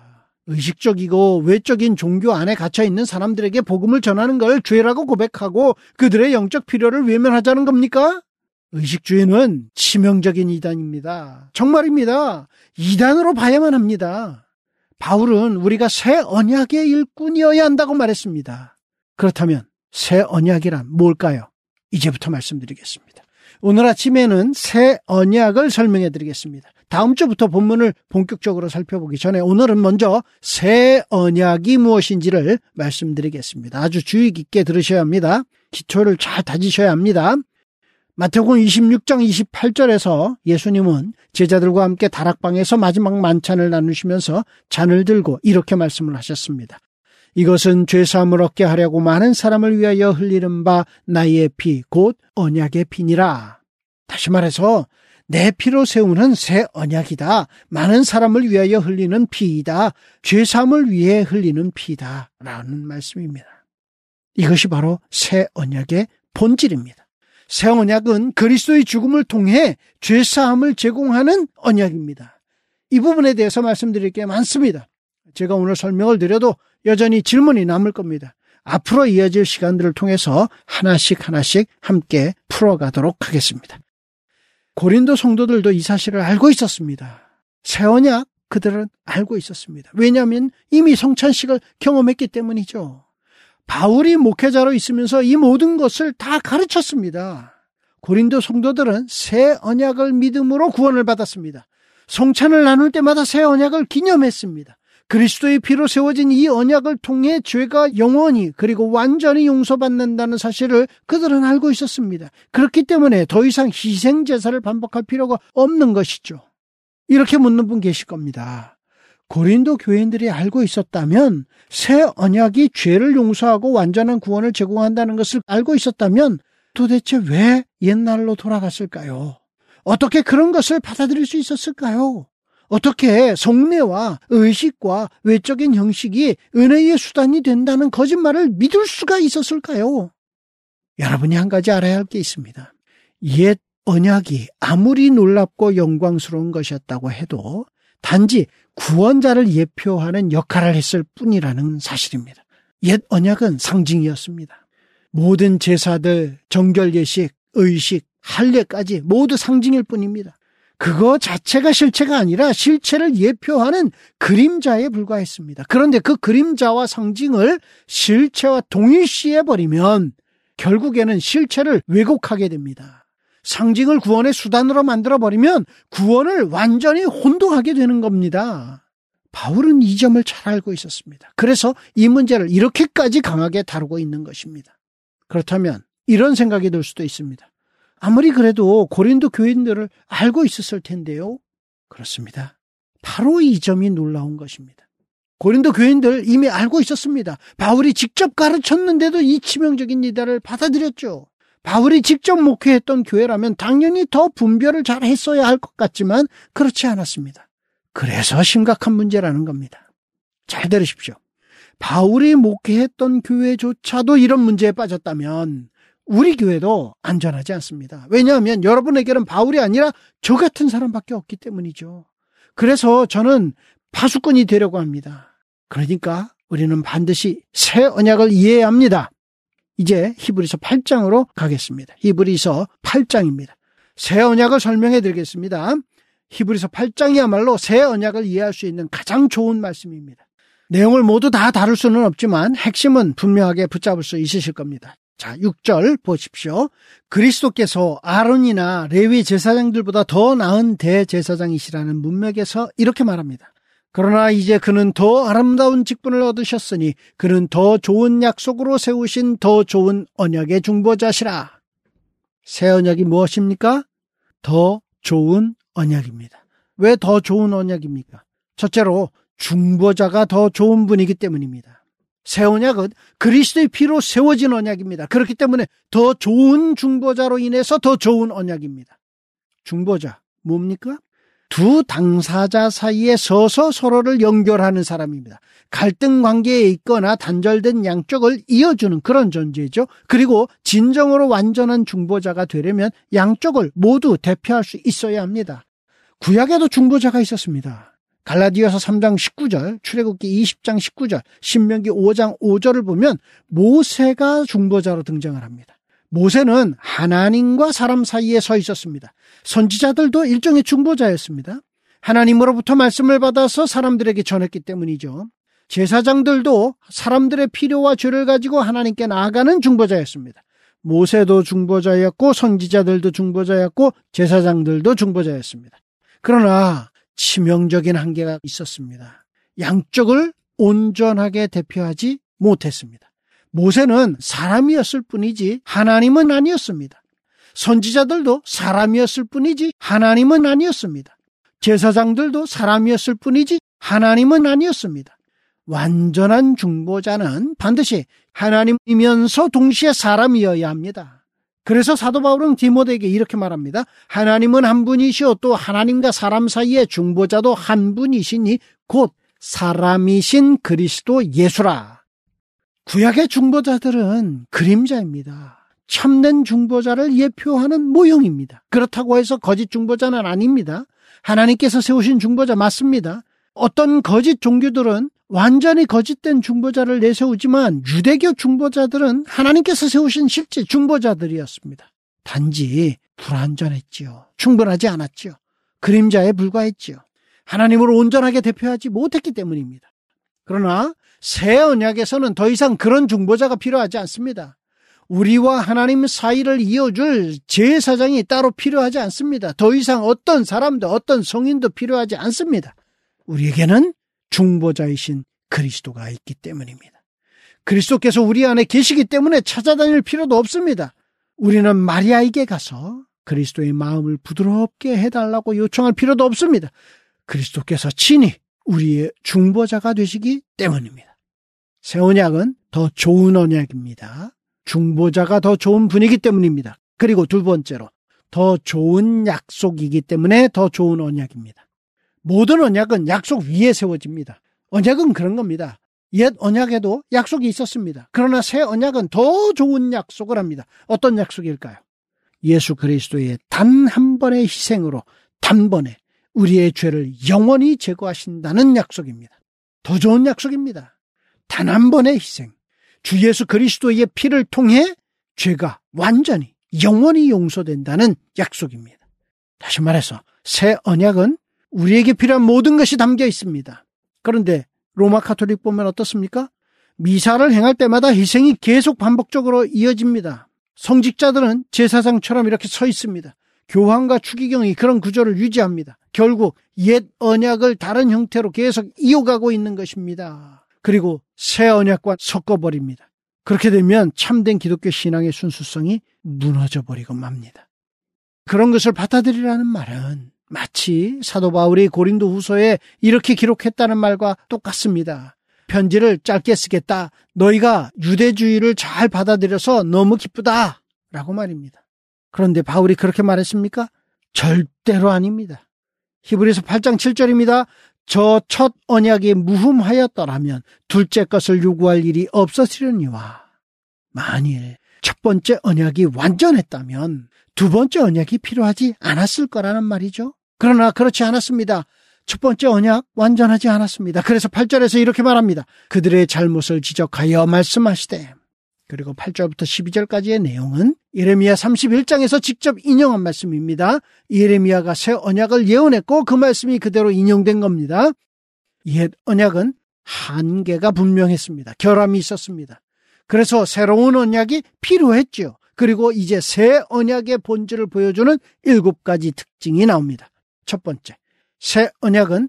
의식적이고 외적인 종교 안에 갇혀 있는 사람들에게 복음을 전하는 걸 죄라고 고백하고 그들의 영적 필요를 외면하자는 겁니까? 의식주의는 치명적인 이단입니다. 정말입니다. 이단으로 봐야만 합니다. 바울은 우리가 새 언약의 일꾼이어야 한다고 말했습니다. 그렇다면 새 언약이란 뭘까요? 이제부터 말씀드리겠습니다. 오늘 아침에는 새 언약을 설명해 드리겠습니다. 다음 주부터 본문을 본격적으로 살펴보기 전에 오늘은 먼저 새 언약이 무엇인지를 말씀드리겠습니다. 아주 주의 깊게 들으셔야 합니다. 기초를 잘 다지셔야 합니다. 마태복음 이십육 장 이십팔 절에서 예수님은 제자들과 함께 다락방에서 마지막 만찬을 나누시면서 잔을 들고 이렇게 말씀을 하셨습니다. 이것은 죄사함을 얻게 하려고 많은 사람을 위하여 흘리는 바 나의 피, 곧 언약의 피니라. 다시 말해서 내 피로 세우는 새 언약이다. 많은 사람을 위하여 흘리는 피이다. 죄사함을 위해 흘리는 피다. 라는 말씀입니다. 이것이 바로 새 언약의 본질입니다. 새 언약은 그리스도의 죽음을 통해 죄사함을 제공하는 언약입니다. 이 부분에 대해서 말씀드릴 게 많습니다. 제가 오늘 설명을 드려도 여전히 질문이 남을 겁니다. 앞으로 이어질 시간들을 통해서 하나씩 하나씩 함께 풀어가도록 하겠습니다. 고린도 성도들도 이 사실을 알고 있었습니다. 새 언약 그들은 알고 있었습니다. 왜냐하면 이미 성찬식을 경험했기 때문이죠. 바울이 목회자로 있으면서 이 모든 것을 다 가르쳤습니다. 고린도 성도들은 새 언약을 믿음으로 구원을 받았습니다. 성찬을 나눌 때마다 새 언약을 기념했습니다. 그리스도의 피로 세워진 이 언약을 통해 죄가 영원히 그리고 완전히 용서받는다는 사실을 그들은 알고 있었습니다. 그렇기 때문에 더 이상 희생제사를 반복할 필요가 없는 것이죠. 이렇게 묻는 분 계실 겁니다. 고린도 교인들이 알고 있었다면, 새 언약이 죄를 용서하고 완전한 구원을 제공한다는 것을 알고 있었다면 도대체 왜 옛날로 돌아갔을까요? 어떻게 그런 것을 받아들일 수 있었을까요? 어떻게 성례와 의식과 외적인 형식이 은혜의 수단이 된다는 거짓말을 믿을 수가 있었을까요? 여러분이 한 가지 알아야 할 게 있습니다. 옛 언약이 아무리 놀랍고 영광스러운 것이었다고 해도 단지 구원자를 예표하는 역할을 했을 뿐이라는 사실입니다. 옛 언약은 상징이었습니다. 모든 제사들, 정결 예식, 의식, 할례까지 모두 상징일 뿐입니다. 그거 자체가 실체가 아니라 실체를 예표하는 그림자에 불과했습니다. 그런데 그 그림자와 상징을 실체와 동일시해버리면 결국에는 실체를 왜곡하게 됩니다. 상징을 구원의 수단으로 만들어버리면 구원을 완전히 혼동하게 되는 겁니다. 바울은 이 점을 잘 알고 있었습니다. 그래서 이 문제를 이렇게까지 강하게 다루고 있는 것입니다. 그렇다면 이런 생각이 들 수도 있습니다. 아무리 그래도 고린도 교인들을 알고 있었을 텐데요. 그렇습니다. 바로 이 점이 놀라운 것입니다. 고린도 교인들 이미 알고 있었습니다. 바울이 직접 가르쳤는데도 이 치명적인 이단을 받아들였죠. 바울이 직접 목회했던 교회라면 당연히 더 분별을 잘 했어야 할 것 같지만 그렇지 않았습니다. 그래서 심각한 문제라는 겁니다. 잘 들으십시오. 바울이 목회했던 교회조차도 이런 문제에 빠졌다면 우리 교회도 안전하지 않습니다. 왜냐하면 여러분에게는 바울이 아니라 저 같은 사람밖에 없기 때문이죠. 그래서 저는 파수꾼이 되려고 합니다. 그러니까 우리는 반드시 새 언약을 이해해야 합니다. 이제 히브리서 팔 장으로 가겠습니다. 히브리서 팔 장입니다. 새 언약을 설명해 드리겠습니다. 히브리서 팔 장이야말로 새 언약을 이해할 수 있는 가장 좋은 말씀입니다. 내용을 모두 다 다룰 수는 없지만 핵심은 분명하게 붙잡을 수 있으실 겁니다. 자, 육 절 보십시오. 그리스도께서 아론이나 레위 제사장들보다 더 나은 대제사장이시라는 문맥에서 이렇게 말합니다. 그러나 이제 그는 더 아름다운 직분을 얻으셨으니 그는 더 좋은 약속으로 세우신 더 좋은 언약의 중보자시라. 새 언약이 무엇입니까? 더 좋은 언약입니다. 왜 더 좋은 언약입니까? 첫째로 중보자가 더 좋은 분이기 때문입니다. 새 언약은 그리스도의 피로 세워진 언약입니다. 그렇기 때문에 더 좋은 중보자로 인해서 더 좋은 언약입니다. 중보자 뭡니까? 두 당사자 사이에 서서 서로를 연결하는 사람입니다. 갈등 관계에 있거나 단절된 양쪽을 이어주는 그런 존재죠. 그리고 진정으로 완전한 중보자가 되려면 양쪽을 모두 대표할 수 있어야 합니다. 구약에도 중보자가 있었습니다. 갈라디아서 삼 장 십구 절, 출애굽기 이십 장 십구 절, 신명기 오 장 오 절을 보면 모세가 중보자로 등장을 합니다. 모세는 하나님과 사람 사이에 서 있었습니다. 선지자들도 일종의 중보자였습니다. 하나님으로부터 말씀을 받아서 사람들에게 전했기 때문이죠. 제사장들도 사람들의 필요와 죄를 가지고 하나님께 나아가는 중보자였습니다. 모세도 중보자였고 선지자들도 중보자였고 제사장들도 중보자였습니다. 그러나 치명적인 한계가 있었습니다. 양쪽을 온전하게 대표하지 못했습니다. 모세는 사람이었을 뿐이지 하나님은 아니었습니다. 선지자들도 사람이었을 뿐이지 하나님은 아니었습니다. 제사장들도 사람이었을 뿐이지 하나님은 아니었습니다. 완전한 중보자는 반드시 하나님이면서 동시에 사람이어야 합니다. 그래서 사도 바울은 디모데에게 이렇게 말합니다. 하나님은 한 분이시오 또 하나님과 사람 사이에 중보자도 한 분이시니 곧 사람이신 그리스도 예수라. 구약의 중보자들은 그림자입니다. 참된 중보자를 예표하는 모형입니다. 그렇다고 해서 거짓 중보자는 아닙니다. 하나님께서 세우신 중보자 맞습니다. 어떤 거짓 종교들은 완전히 거짓된 중보자를 내세우지만 유대교 중보자들은 하나님께서 세우신 실제 중보자들이었습니다. 단지 불완전했지요. 충분하지 않았지요. 그림자에 불과했지요. 하나님을 온전하게 대표하지 못했기 때문입니다. 그러나 새 언약에서는 더 이상 그런 중보자가 필요하지 않습니다. 우리와 하나님 사이를 이어줄 제사장이 따로 필요하지 않습니다. 더 이상 어떤 사람도 어떤 성인도 필요하지 않습니다. 우리에게는 중보자이신 그리스도가 있기 때문입니다. 그리스도께서 우리 안에 계시기 때문에 찾아다닐 필요도 없습니다. 우리는 마리아에게 가서 그리스도의 마음을 부드럽게 해달라고 요청할 필요도 없습니다. 그리스도께서 친히 우리의 중보자가 되시기 때문입니다. 새 언약은 더 좋은 언약입니다. 중보자가 더 좋은 분이기 때문입니다. 그리고 두 번째로 더 좋은 약속이기 때문에 더 좋은 언약입니다. 모든 언약은 약속 위에 세워집니다. 언약은 그런 겁니다. 옛 언약에도 약속이 있었습니다. 그러나 새 언약은 더 좋은 약속을 합니다. 어떤 약속일까요? 예수 그리스도의 단 한 번의 희생으로 단번에 우리의 죄를 영원히 제거하신다는 약속입니다. 더 좋은 약속입니다. 단 한 번의 희생. 주 예수 그리스도의 피를 통해 죄가 완전히 영원히 용서된다는 약속입니다. 다시 말해서 새 언약은 우리에게 필요한 모든 것이 담겨 있습니다. 그런데 로마 가톨릭 보면 어떻습니까? 미사를 행할 때마다 희생이 계속 반복적으로 이어집니다. 성직자들은 제사장처럼 이렇게 서 있습니다. 교황과 추기경이 그런 구조를 유지합니다. 결국 옛 언약을 다른 형태로 계속 이어가고 있는 것입니다. 그리고 새 언약과 섞어버립니다. 그렇게 되면 참된 기독교 신앙의 순수성이 무너져버리고 맙니다. 그런 것을 받아들이라는 말은 마치 사도 바울이 고린도 후서에 이렇게 기록했다는 말과 똑같습니다. 편지를 짧게 쓰겠다. 너희가 유대주의를 잘 받아들여서 너무 기쁘다. 라고 말입니다. 그런데 바울이 그렇게 말했습니까? 절대로 아닙니다. 히브리서 팔 장 칠 절입니다. 저 첫 언약이 무흠하였더라면 둘째 것을 요구할 일이 없었으려니와 만일 첫 번째 언약이 완전했다면 두 번째 언약이 필요하지 않았을 거라는 말이죠. 그러나 그렇지 않았습니다. 첫 번째 언약 완전하지 않았습니다. 그래서 팔 절에서 이렇게 말합니다. 그들의 잘못을 지적하여 말씀하시되. 그리고 팔 절부터 십이 절까지의 내용은 예레미야 삼십일 장에서 직접 인용한 말씀입니다. 예레미야가 새 언약을 예언했고 그 말씀이 그대로 인용된 겁니다. 옛 언약은 한계가 분명했습니다. 결함이 있었습니다. 그래서 새로운 언약이 필요했죠. 그리고 이제 새 언약의 본질을 보여주는 일곱 가지 특징이 나옵니다. 첫 번째, 새 언약은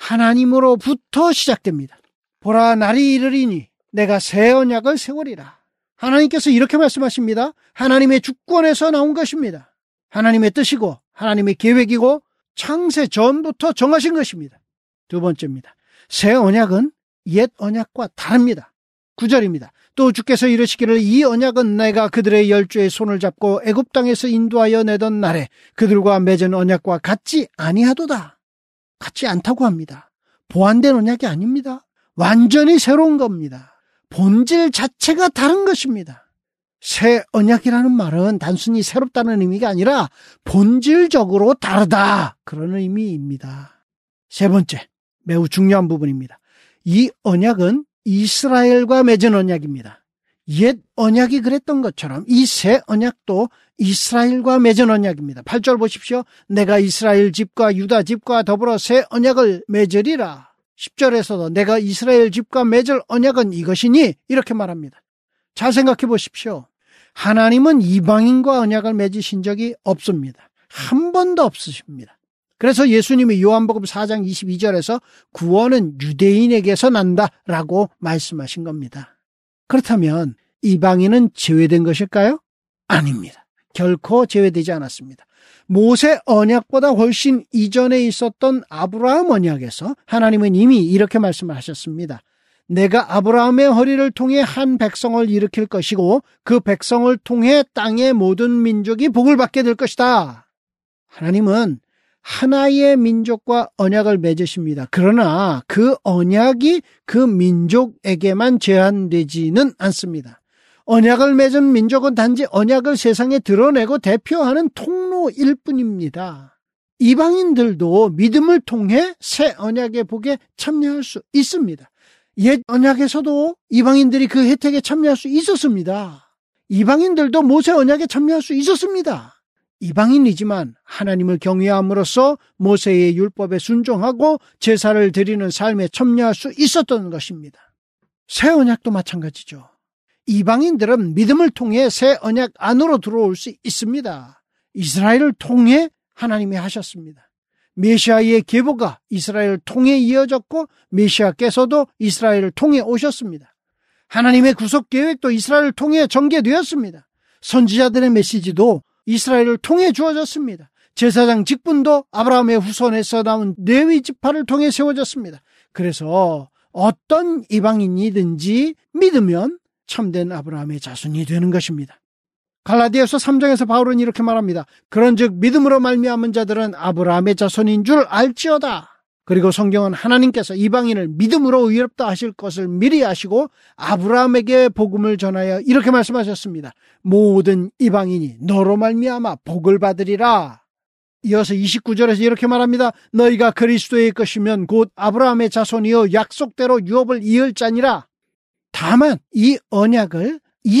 하나님으로부터 시작됩니다. 보라, 날이 이르리니 내가 새 언약을 세우리라. 하나님께서 이렇게 말씀하십니다. 하나님의 주권에서 나온 것입니다. 하나님의 뜻이고 하나님의 계획이고 창세 전부터 정하신 것입니다. 두 번째입니다. 새 언약은 옛 언약과 다릅니다. 구 절입니다. 또 주께서 이르시기를 이 언약은 내가 그들의 열조의 손을 잡고 애굽 땅에서 인도하여 내던 날에 그들과 맺은 언약과 같지 아니하도다. 같지 않다고 합니다. 보완된 언약이 아닙니다. 완전히 새로운 겁니다. 본질 자체가 다른 것입니다. 새 언약이라는 말은 단순히 새롭다는 의미가 아니라 본질적으로 다르다, 그런 의미입니다. 세 번째, 매우 중요한 부분입니다. 이 언약은 이스라엘과 맺은 언약입니다. 옛 언약이 그랬던 것처럼 이 새 언약도 이스라엘과 맺은 언약입니다. 팔 절 보십시오. 내가 이스라엘 집과 유다 집과 더불어 새 언약을 맺으리라. 십 절에서도 내가 이스라엘 집과 맺을 언약은 이것이니, 이렇게 말합니다. 잘 생각해 보십시오. 하나님은 이방인과 언약을 맺으신 적이 없습니다. 한 번도 없으십니다. 그래서 예수님이 요한복음 사 장 이십이 절에서 구원은 유대인에게서 난다라고 말씀하신 겁니다. 그렇다면 이방인은 제외된 것일까요? 아닙니다. 결코 제외되지 않았습니다. 모세 언약보다 훨씬 이전에 있었던 아브라함 언약에서 하나님은 이미 이렇게 말씀을 하셨습니다. 내가 아브라함의 허리를 통해 한 백성을 일으킬 것이고 그 백성을 통해 땅의 모든 민족이 복을 받게 될 것이다. 하나님은 하나의 민족과 언약을 맺으십니다. 그러나 그 언약이 그 민족에게만 제한되지는 않습니다. 언약을 맺은 민족은 단지 언약을 세상에 드러내고 대표하는 통로일 뿐입니다. 이방인들도 믿음을 통해 새 언약의 복에 참여할 수 있습니다. 옛 언약에서도 이방인들이 그 혜택에 참여할 수 있었습니다. 이방인들도 모세 언약에 참여할 수 있었습니다. 이방인이지만 하나님을 경외함으로써 모세의 율법에 순종하고 제사를 드리는 삶에 참여할 수 있었던 것입니다. 새 언약도 마찬가지죠. 이방인들은 믿음을 통해 새 언약 안으로 들어올 수 있습니다. 이스라엘을 통해 하나님이 하셨습니다. 메시아의 계보가 이스라엘을 통해 이어졌고 메시아께서도 이스라엘을 통해 오셨습니다. 하나님의 구속 계획도 이스라엘을 통해 전개되었습니다. 선지자들의 메시지도 이스라엘을 통해 주어졌습니다. 제사장 직분도 아브라함의 후손에서 나온 레위 지파를 통해 세워졌습니다. 그래서 어떤 이방인이든지 믿으면 참된 아브라함의 자손이 되는 것입니다. 갈라디아서 삼 장에서 바울은 이렇게 말합니다. 그런즉 믿음으로 말미암은 자들은 아브라함의 자손인 줄 알지어다. 그리고 성경은 하나님께서 이방인을 믿음으로 의롭다 하실 것을 미리 아시고 아브라함에게 복음을 전하여 이렇게 말씀하셨습니다. 모든 이방인이 너로 말미암아 복을 받으리라. 이어서 이십구 절에서 이렇게 말합니다. 너희가 그리스도의 것이면 곧 아브라함의 자손이요 약속대로 유업을 이을 자니라. 다만 이 언약을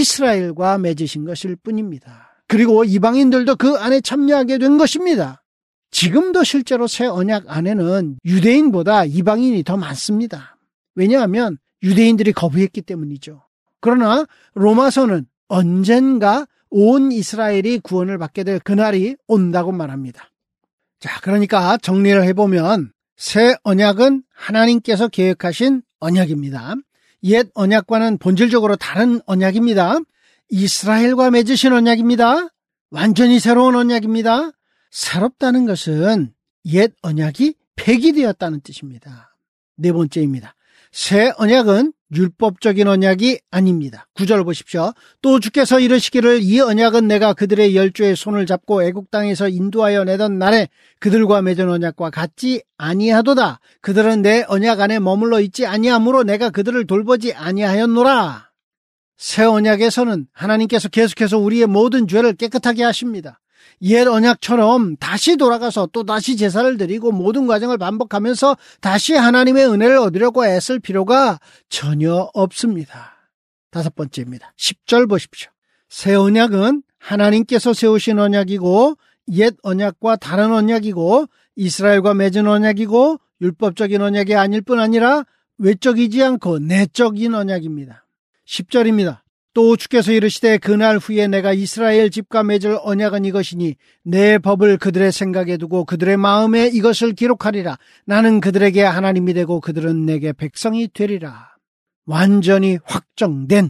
이스라엘과 맺으신 것일 뿐입니다. 그리고 이방인들도 그 안에 참여하게 된 것입니다. 지금도 실제로 새 언약 안에는 유대인보다 이방인이 더 많습니다. 왜냐하면 유대인들이 거부했기 때문이죠. 그러나 로마서는 언젠가 온 이스라엘이 구원을 받게 될 그날이 온다고 말합니다. 자, 그러니까 정리를 해보면 새 언약은 하나님께서 계획하신 언약입니다. 옛 언약과는 본질적으로 다른 언약입니다. 이스라엘과 맺으신 언약입니다. 완전히 새로운 언약입니다. 새롭다는 것은 옛 언약이 폐기되었다는 뜻입니다. 네 번째입니다. 새 언약은 율법적인 언약이 아닙니다. 구 절 보십시오. 또 주께서 이르시기를 이 언약은 내가 그들의 열조의 손을 잡고 애국 땅에서 인도하여 내던 날에 그들과 맺은 언약과 같지 아니하도다. 그들은 내 언약 안에 머물러 있지 아니하므로 내가 그들을 돌보지 아니하였노라. 새 언약에서는 하나님께서 계속해서 우리의 모든 죄를 깨끗하게 하십니다. 옛 언약처럼 다시 돌아가서 또 다시 제사를 드리고 모든 과정을 반복하면서 다시 하나님의 은혜를 얻으려고 애쓸 필요가 전혀 없습니다. 다섯 번째입니다. 십 절 보십시오. 새 언약은 하나님께서 세우신 언약이고 옛 언약과 다른 언약이고 이스라엘과 맺은 언약이고 율법적인 언약이 아닐 뿐 아니라 외적이지 않고 내적인 언약입니다. 십 절입니다. 또 주께서 이르시되 그날 후에 내가 이스라엘 집과 맺을 언약은 이것이니 내 법을 그들의 생각에 두고 그들의 마음에 이것을 기록하리라. 나는 그들에게 하나님이 되고 그들은 내게 백성이 되리라. 완전히 확정된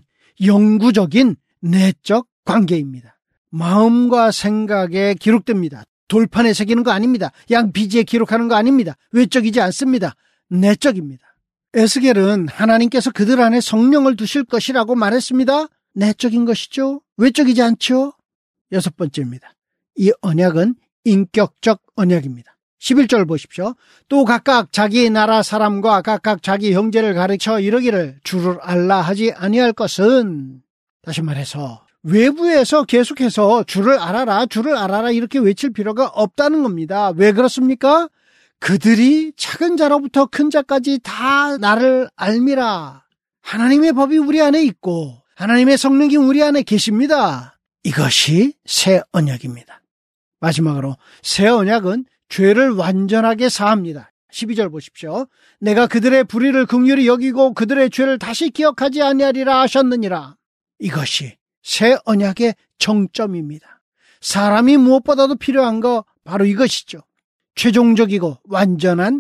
영구적인 내적 관계입니다. 마음과 생각에 기록됩니다. 돌판에 새기는 거 아닙니다. 양피지에 기록하는 거 아닙니다. 외적이지 않습니다. 내적입니다. 에스겔은 하나님께서 그들 안에 성령을 두실 것이라고 말했습니다. 내적인 것이죠. 외적이지 않죠. 여섯 번째입니다. 이 언약은 인격적 언약입니다. 십일 절 보십시오. 또 각각 자기 나라 사람과 각각 자기 형제를 가르쳐 이르기를 주를 알라 하지 아니할 것은, 다시 말해서 외부에서 계속해서 주를 알아라 주를 알아라 이렇게 외칠 필요가 없다는 겁니다. 왜 그렇습니까? 그들이 작은 자로부터 큰 자까지 다 나를 알미라. 하나님의 법이 우리 안에 있고 하나님의 성령이 우리 안에 계십니다. 이것이 새 언약입니다. 마지막으로 새 언약은 죄를 완전하게 사합니다. 십이 절 보십시오. 내가 그들의 불의를 긍휼히 여기고 그들의 죄를 다시 기억하지 아니하리라 하셨느니라. 이것이 새 언약의 정점입니다. 사람이 무엇보다도 필요한 거 바로 이것이죠. 최종적이고 완전한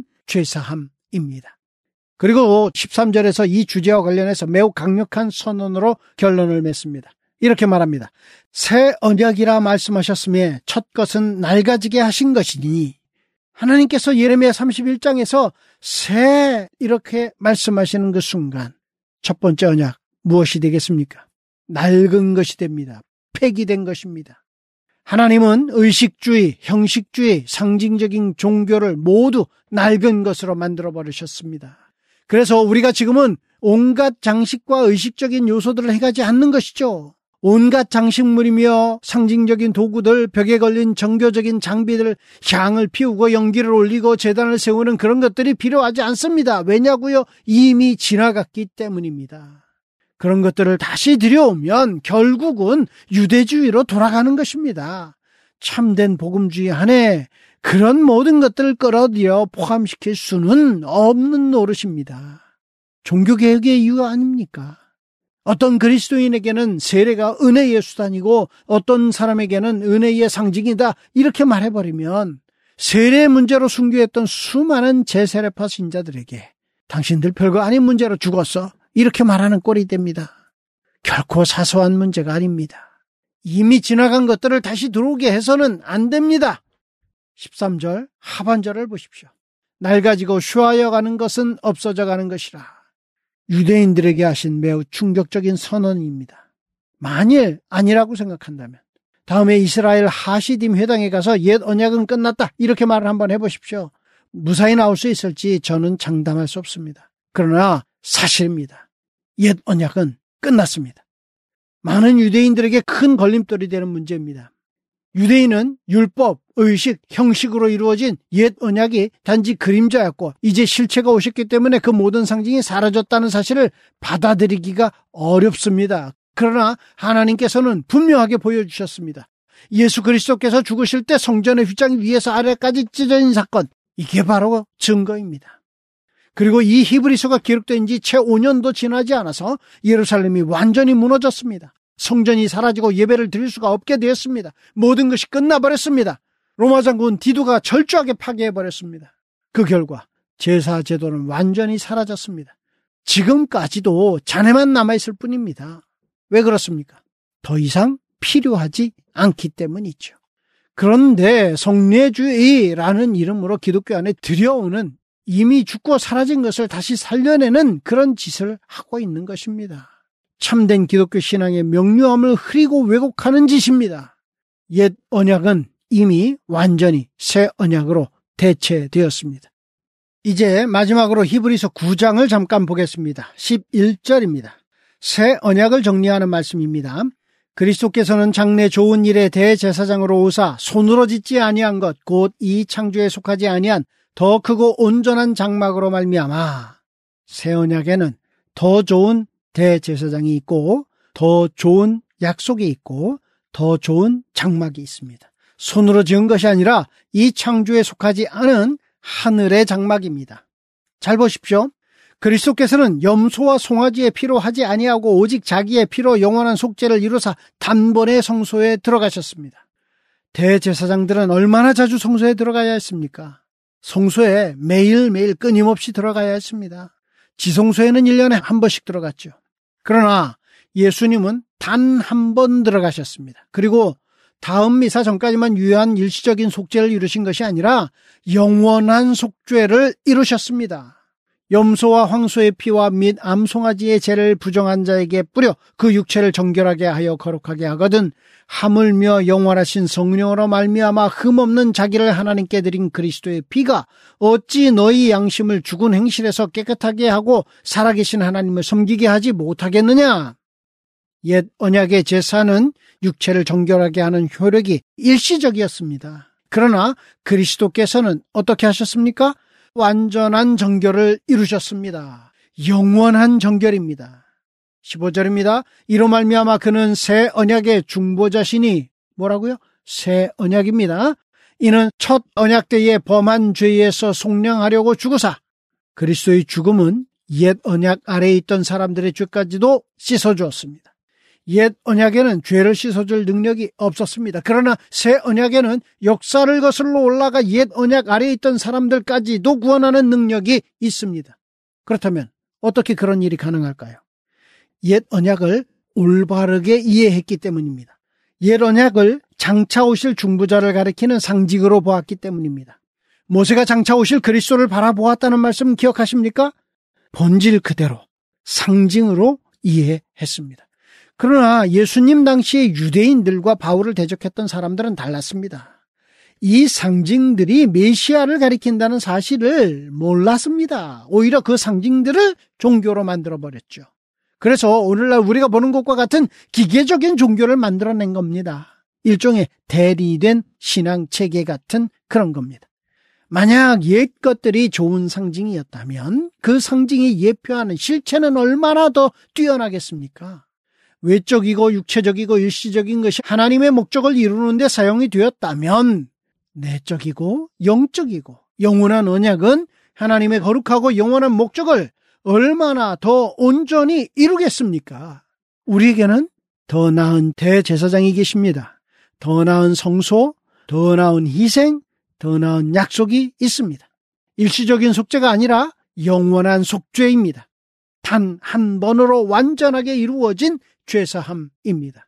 죄사함입니다. 그리고 십삼 절에서 이 주제와 관련해서 매우 강력한 선언으로 결론을 맺습니다. 이렇게 말합니다. 새 언약이라 말씀하셨으며 첫 것은 낡아지게 하신 것이니, 하나님께서 예레미야 삼십일 장에서 새 이렇게 말씀하시는 그 순간 첫 번째 언약 무엇이 되겠습니까? 낡은 것이 됩니다. 폐기된 것입니다. 하나님은 의식주의, 형식주의, 상징적인 종교를 모두 낡은 것으로 만들어버리셨습니다. 그래서 우리가 지금은 온갖 장식과 의식적인 요소들을 해가지 않는 것이죠. 온갖 장식물이며 상징적인 도구들, 벽에 걸린 정교적인 장비들, 향을 피우고 연기를 올리고 제단을 세우는 그런 것들이 필요하지 않습니다. 왜냐고요? 이미 지나갔기 때문입니다. 그런 것들을 다시 들여오면 결국은 유대주의로 돌아가는 것입니다. 참된 복음주의 안에 그런 모든 것들을 끌어들여 포함시킬 수는 없는 노릇입니다. 종교개혁의 이유 아닙니까? 어떤 그리스도인에게는 세례가 은혜의 수단이고 어떤 사람에게는 은혜의 상징이다 이렇게 말해버리면 세례 문제로 순교했던 수많은 제세례파 신자들에게 당신들 별거 아닌 문제로 죽었어 이렇게 말하는 꼴이 됩니다. 결코 사소한 문제가 아닙니다. 이미 지나간 것들을 다시 들어오게 해서는 안 됩니다. 십삼 절 하반절을 보십시오. 낡아지고 쇠하여 가는 것은 없어져 가는 것이라. 유대인들에게 하신 매우 충격적인 선언입니다. 만일 아니라고 생각한다면 다음에 이스라엘 하시딤 회당에 가서 옛 언약은 끝났다 이렇게 말을 한번 해보십시오. 무사히 나올 수 있을지 저는 장담할 수 없습니다. 그러나 사실입니다. 옛 언약은 끝났습니다. 많은 유대인들에게 큰 걸림돌이 되는 문제입니다. 유대인은 율법, 의식, 형식으로 이루어진 옛 언약이 단지 그림자였고 이제 실체가 오셨기 때문에 그 모든 상징이 사라졌다는 사실을 받아들이기가 어렵습니다. 그러나 하나님께서는 분명하게 보여주셨습니다. 예수 그리스도께서 죽으실 때 성전의 휘장이 위에서 아래까지 찢어진 사건, 이게 바로 증거입니다. 그리고 이 히브리서가 기록된 지 채 오 년도 지나지 않아서 예루살렘이 완전히 무너졌습니다. 성전이 사라지고 예배를 드릴 수가 없게 되었습니다. 모든 것이 끝나버렸습니다. 로마 장군 디도가 철저하게 파괴해버렸습니다. 그 결과 제사 제도는 완전히 사라졌습니다. 지금까지도 잔해만 남아있을 뿐입니다. 왜 그렇습니까? 더 이상 필요하지 않기 때문이죠. 그런데 성례주의라는 이름으로 기독교 안에 들여오는 이미 죽고 사라진 것을 다시 살려내는 그런 짓을 하고 있는 것입니다. 참된 기독교 신앙의 명료함을 흐리고 왜곡하는 짓입니다. 옛 언약은 이미 완전히 새 언약으로 대체되었습니다. 이제 마지막으로 히브리서 구 장을 잠깐 보겠습니다. 십일 절입니다. 새 언약을 정리하는 말씀입니다. 그리스도께서는 장래 좋은 일의 대제사장으로 오사 손으로 짓지 아니한 것 곧 이 창조에 속하지 아니한 더 크고 온전한 장막으로 말미암아. 새 언약에는 더 좋은 대제사장이 있고 더 좋은 약속이 있고 더 좋은 장막이 있습니다. 손으로 지은 것이 아니라 이 창조에 속하지 않은 하늘의 장막입니다. 잘 보십시오. 그리스도께서는 염소와 송아지의 피로 하지 아니하고 오직 자기의 피로 영원한 속죄를 이루사 단번에 성소에 들어가셨습니다. 대제사장들은 얼마나 자주 성소에 들어가야 했습니까? 성소에 매일매일 끊임없이 들어가야 했습니다. 지성소에는 일 년에 한 번씩 들어갔죠. 그러나 예수님은 단 한 번 들어가셨습니다. 그리고 다음 미사 전까지만 유효한 일시적인 속죄를 이루신 것이 아니라 영원한 속죄를 이루셨습니다. 염소와 황소의 피와 및 암송아지의 죄를 부정한 자에게 뿌려 그 육체를 정결하게 하여 거룩하게 하거든 하물며 영원하신 성령으로 말미암아 흠없는 자기를 하나님께 드린 그리스도의 피가 어찌 너희 양심을 죽은 행실에서 깨끗하게 하고 살아계신 하나님을 섬기게 하지 못하겠느냐? 옛 언약의 제사는 육체를 정결하게 하는 효력이 일시적이었습니다. 그러나 그리스도께서는 어떻게 하셨습니까? 완전한 정결을 이루셨습니다. 영원한 정결입니다. 십오 절입니다. 이로 말미암아 그는 새 언약의 중보자시니 뭐라고요? 새 언약입니다. 이는 첫 언약 때에 범한 죄에서 속량하려고 죽으사 그리스도의 죽음은 옛 언약 아래에 있던 사람들의 죄까지도 씻어주었습니다. 옛 언약에는 죄를 씻어줄 능력이 없었습니다. 그러나 새 언약에는 역사를 거슬러 올라가 옛 언약 아래에 있던 사람들까지도 구원하는 능력이 있습니다. 그렇다면 어떻게 그런 일이 가능할까요? 옛 언약을 올바르게 이해했기 때문입니다. 옛 언약을 장차 오실 중보자를 가리키는 상징으로 보았기 때문입니다. 모세가 장차 오실 그리스도를 바라보았다는 말씀 기억하십니까? 본질 그대로 상징으로 이해했습니다. 그러나 예수님 당시의 유대인들과 바울을 대적했던 사람들은 달랐습니다. 이 상징들이 메시아를 가리킨다는 사실을 몰랐습니다. 오히려 그 상징들을 종교로 만들어버렸죠. 그래서 오늘날 우리가 보는 것과 같은 기계적인 종교를 만들어낸 겁니다. 일종의 대리된 신앙체계 같은 그런 겁니다. 만약 옛 것들이 좋은 상징이었다면 그 상징이 예표하는 실체는 얼마나 더 뛰어나겠습니까? 외적이고 육체적이고 일시적인 것이 하나님의 목적을 이루는 데 사용이 되었다면 내적이고 영적이고 영원한 언약은 하나님의 거룩하고 영원한 목적을 얼마나 더 온전히 이루겠습니까? 우리에게는 더 나은 대제사장이 계십니다. 더 나은 성소, 더 나은 희생, 더 나은 약속이 있습니다. 일시적인 속죄가 아니라 영원한 속죄입니다. 단 한 번으로 완전하게 이루어진 죄사함입니다.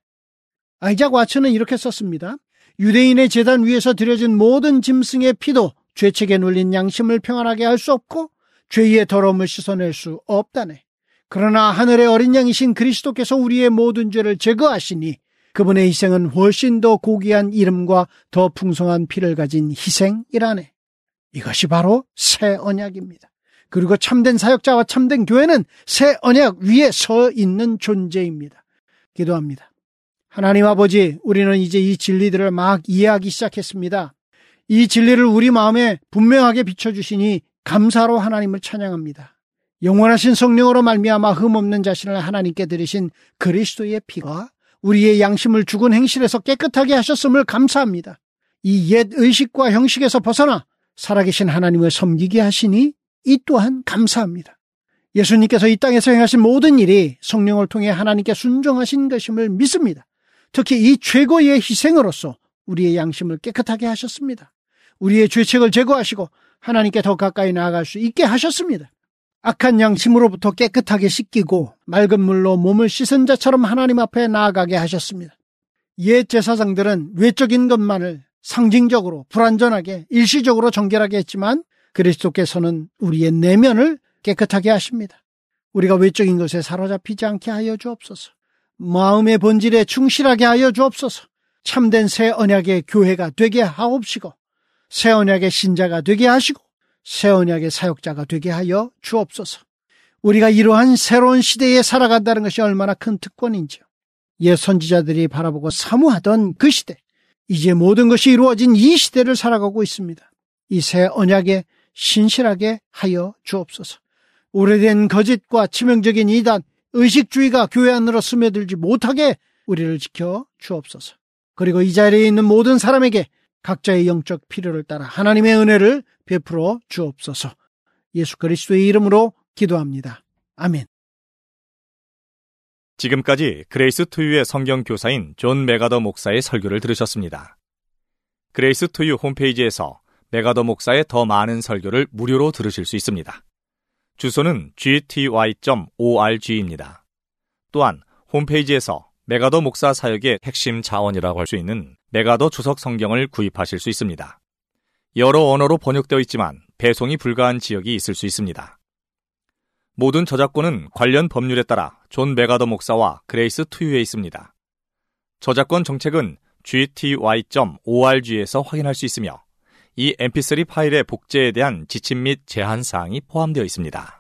아이작 와츠는 이렇게 썼습니다. 유대인의 제단 위에서 드려진 모든 짐승의 피도 죄책에 눌린 양심을 평안하게 할 수 없고 죄의 더러움을 씻어낼 수 없다네. 그러나 하늘의 어린 양이신 그리스도께서 우리의 모든 죄를 제거하시니 그분의 희생은 훨씬 더 고귀한 이름과 더 풍성한 피를 가진 희생이라네. 이것이 바로 새 언약입니다. 그리고 참된 사역자와 참된 교회는 새 언약 위에 서 있는 존재입니다. 기도합니다. 하나님 아버지, 우리는 이제 이 진리들을 막 이해하기 시작했습니다. 이 진리를 우리 마음에 분명하게 비춰주시니 감사로 하나님을 찬양합니다. 영원하신 성령으로 말미암아 흠없는 자신을 하나님께 드리신 그리스도의 피가 우리의 양심을 죽은 행실에서 깨끗하게 하셨음을 감사합니다. 이 옛 의식과 형식에서 벗어나 살아계신 하나님을 섬기게 하시니 이 또한 감사합니다. 예수님께서 이 땅에서 행하신 모든 일이 성령을 통해 하나님께 순종하신 것임을 믿습니다. 특히 이 최고의 희생으로서 우리의 양심을 깨끗하게 하셨습니다. 우리의 죄책을 제거하시고 하나님께 더 가까이 나아갈 수 있게 하셨습니다. 악한 양심으로부터 깨끗하게 씻기고 맑은 물로 몸을 씻은 자처럼 하나님 앞에 나아가게 하셨습니다. 옛 제사장들은 외적인 것만을 상징적으로 불완전하게 일시적으로 정결하게 했지만 그리스도께서는 우리의 내면을 깨끗하게 하십니다. 우리가 외적인 것에 사로잡히지 않게 하여 주옵소서. 마음의 본질에 충실하게 하여 주옵소서. 참된 새 언약의 교회가 되게 하옵시고 새 언약의 신자가 되게 하시고 새 언약의 사역자가 되게 하여 주옵소서. 우리가 이러한 새로운 시대에 살아간다는 것이 얼마나 큰 특권인지요. 옛 선지자들이 바라보고 사모하던 그 시대, 이제 모든 것이 이루어진 이 시대를 살아가고 있습니다. 이 새 언약에 신실하게 하여 주옵소서. 오래된 거짓과 치명적인 이단, 의식주의가 교회 안으로 스며들지 못하게 우리를 지켜 주옵소서. 그리고 이 자리에 있는 모든 사람에게 각자의 영적 필요를 따라 하나님의 은혜를 베풀어 주옵소서. 예수 그리스도의 이름으로 기도합니다. 아멘. 지금까지 그레이스 투유의 성경 교사인 존 맥아더 목사의 설교를 들으셨습니다. 그레이스 투유 홈페이지에서 맥아더 목사의 더 많은 설교를 무료로 들으실 수 있습니다. 주소는 지티와이 닷 오알지입니다. 또한 홈페이지에서 맥아더 목사 사역의 핵심 자원이라고 할 수 있는 맥아더 주석 성경을 구입하실 수 있습니다. 여러 언어로 번역되어 있지만 배송이 불가한 지역이 있을 수 있습니다. 모든 저작권은 관련 법률에 따라 존 맥아더 목사와 그레이스 투유에 있습니다. 저작권 정책은 지티와이 닷 오알지에서 확인할 수 있으며 이 엠피쓰리 파일의 복제에 대한 지침 및 제한 사항이 포함되어 있습니다.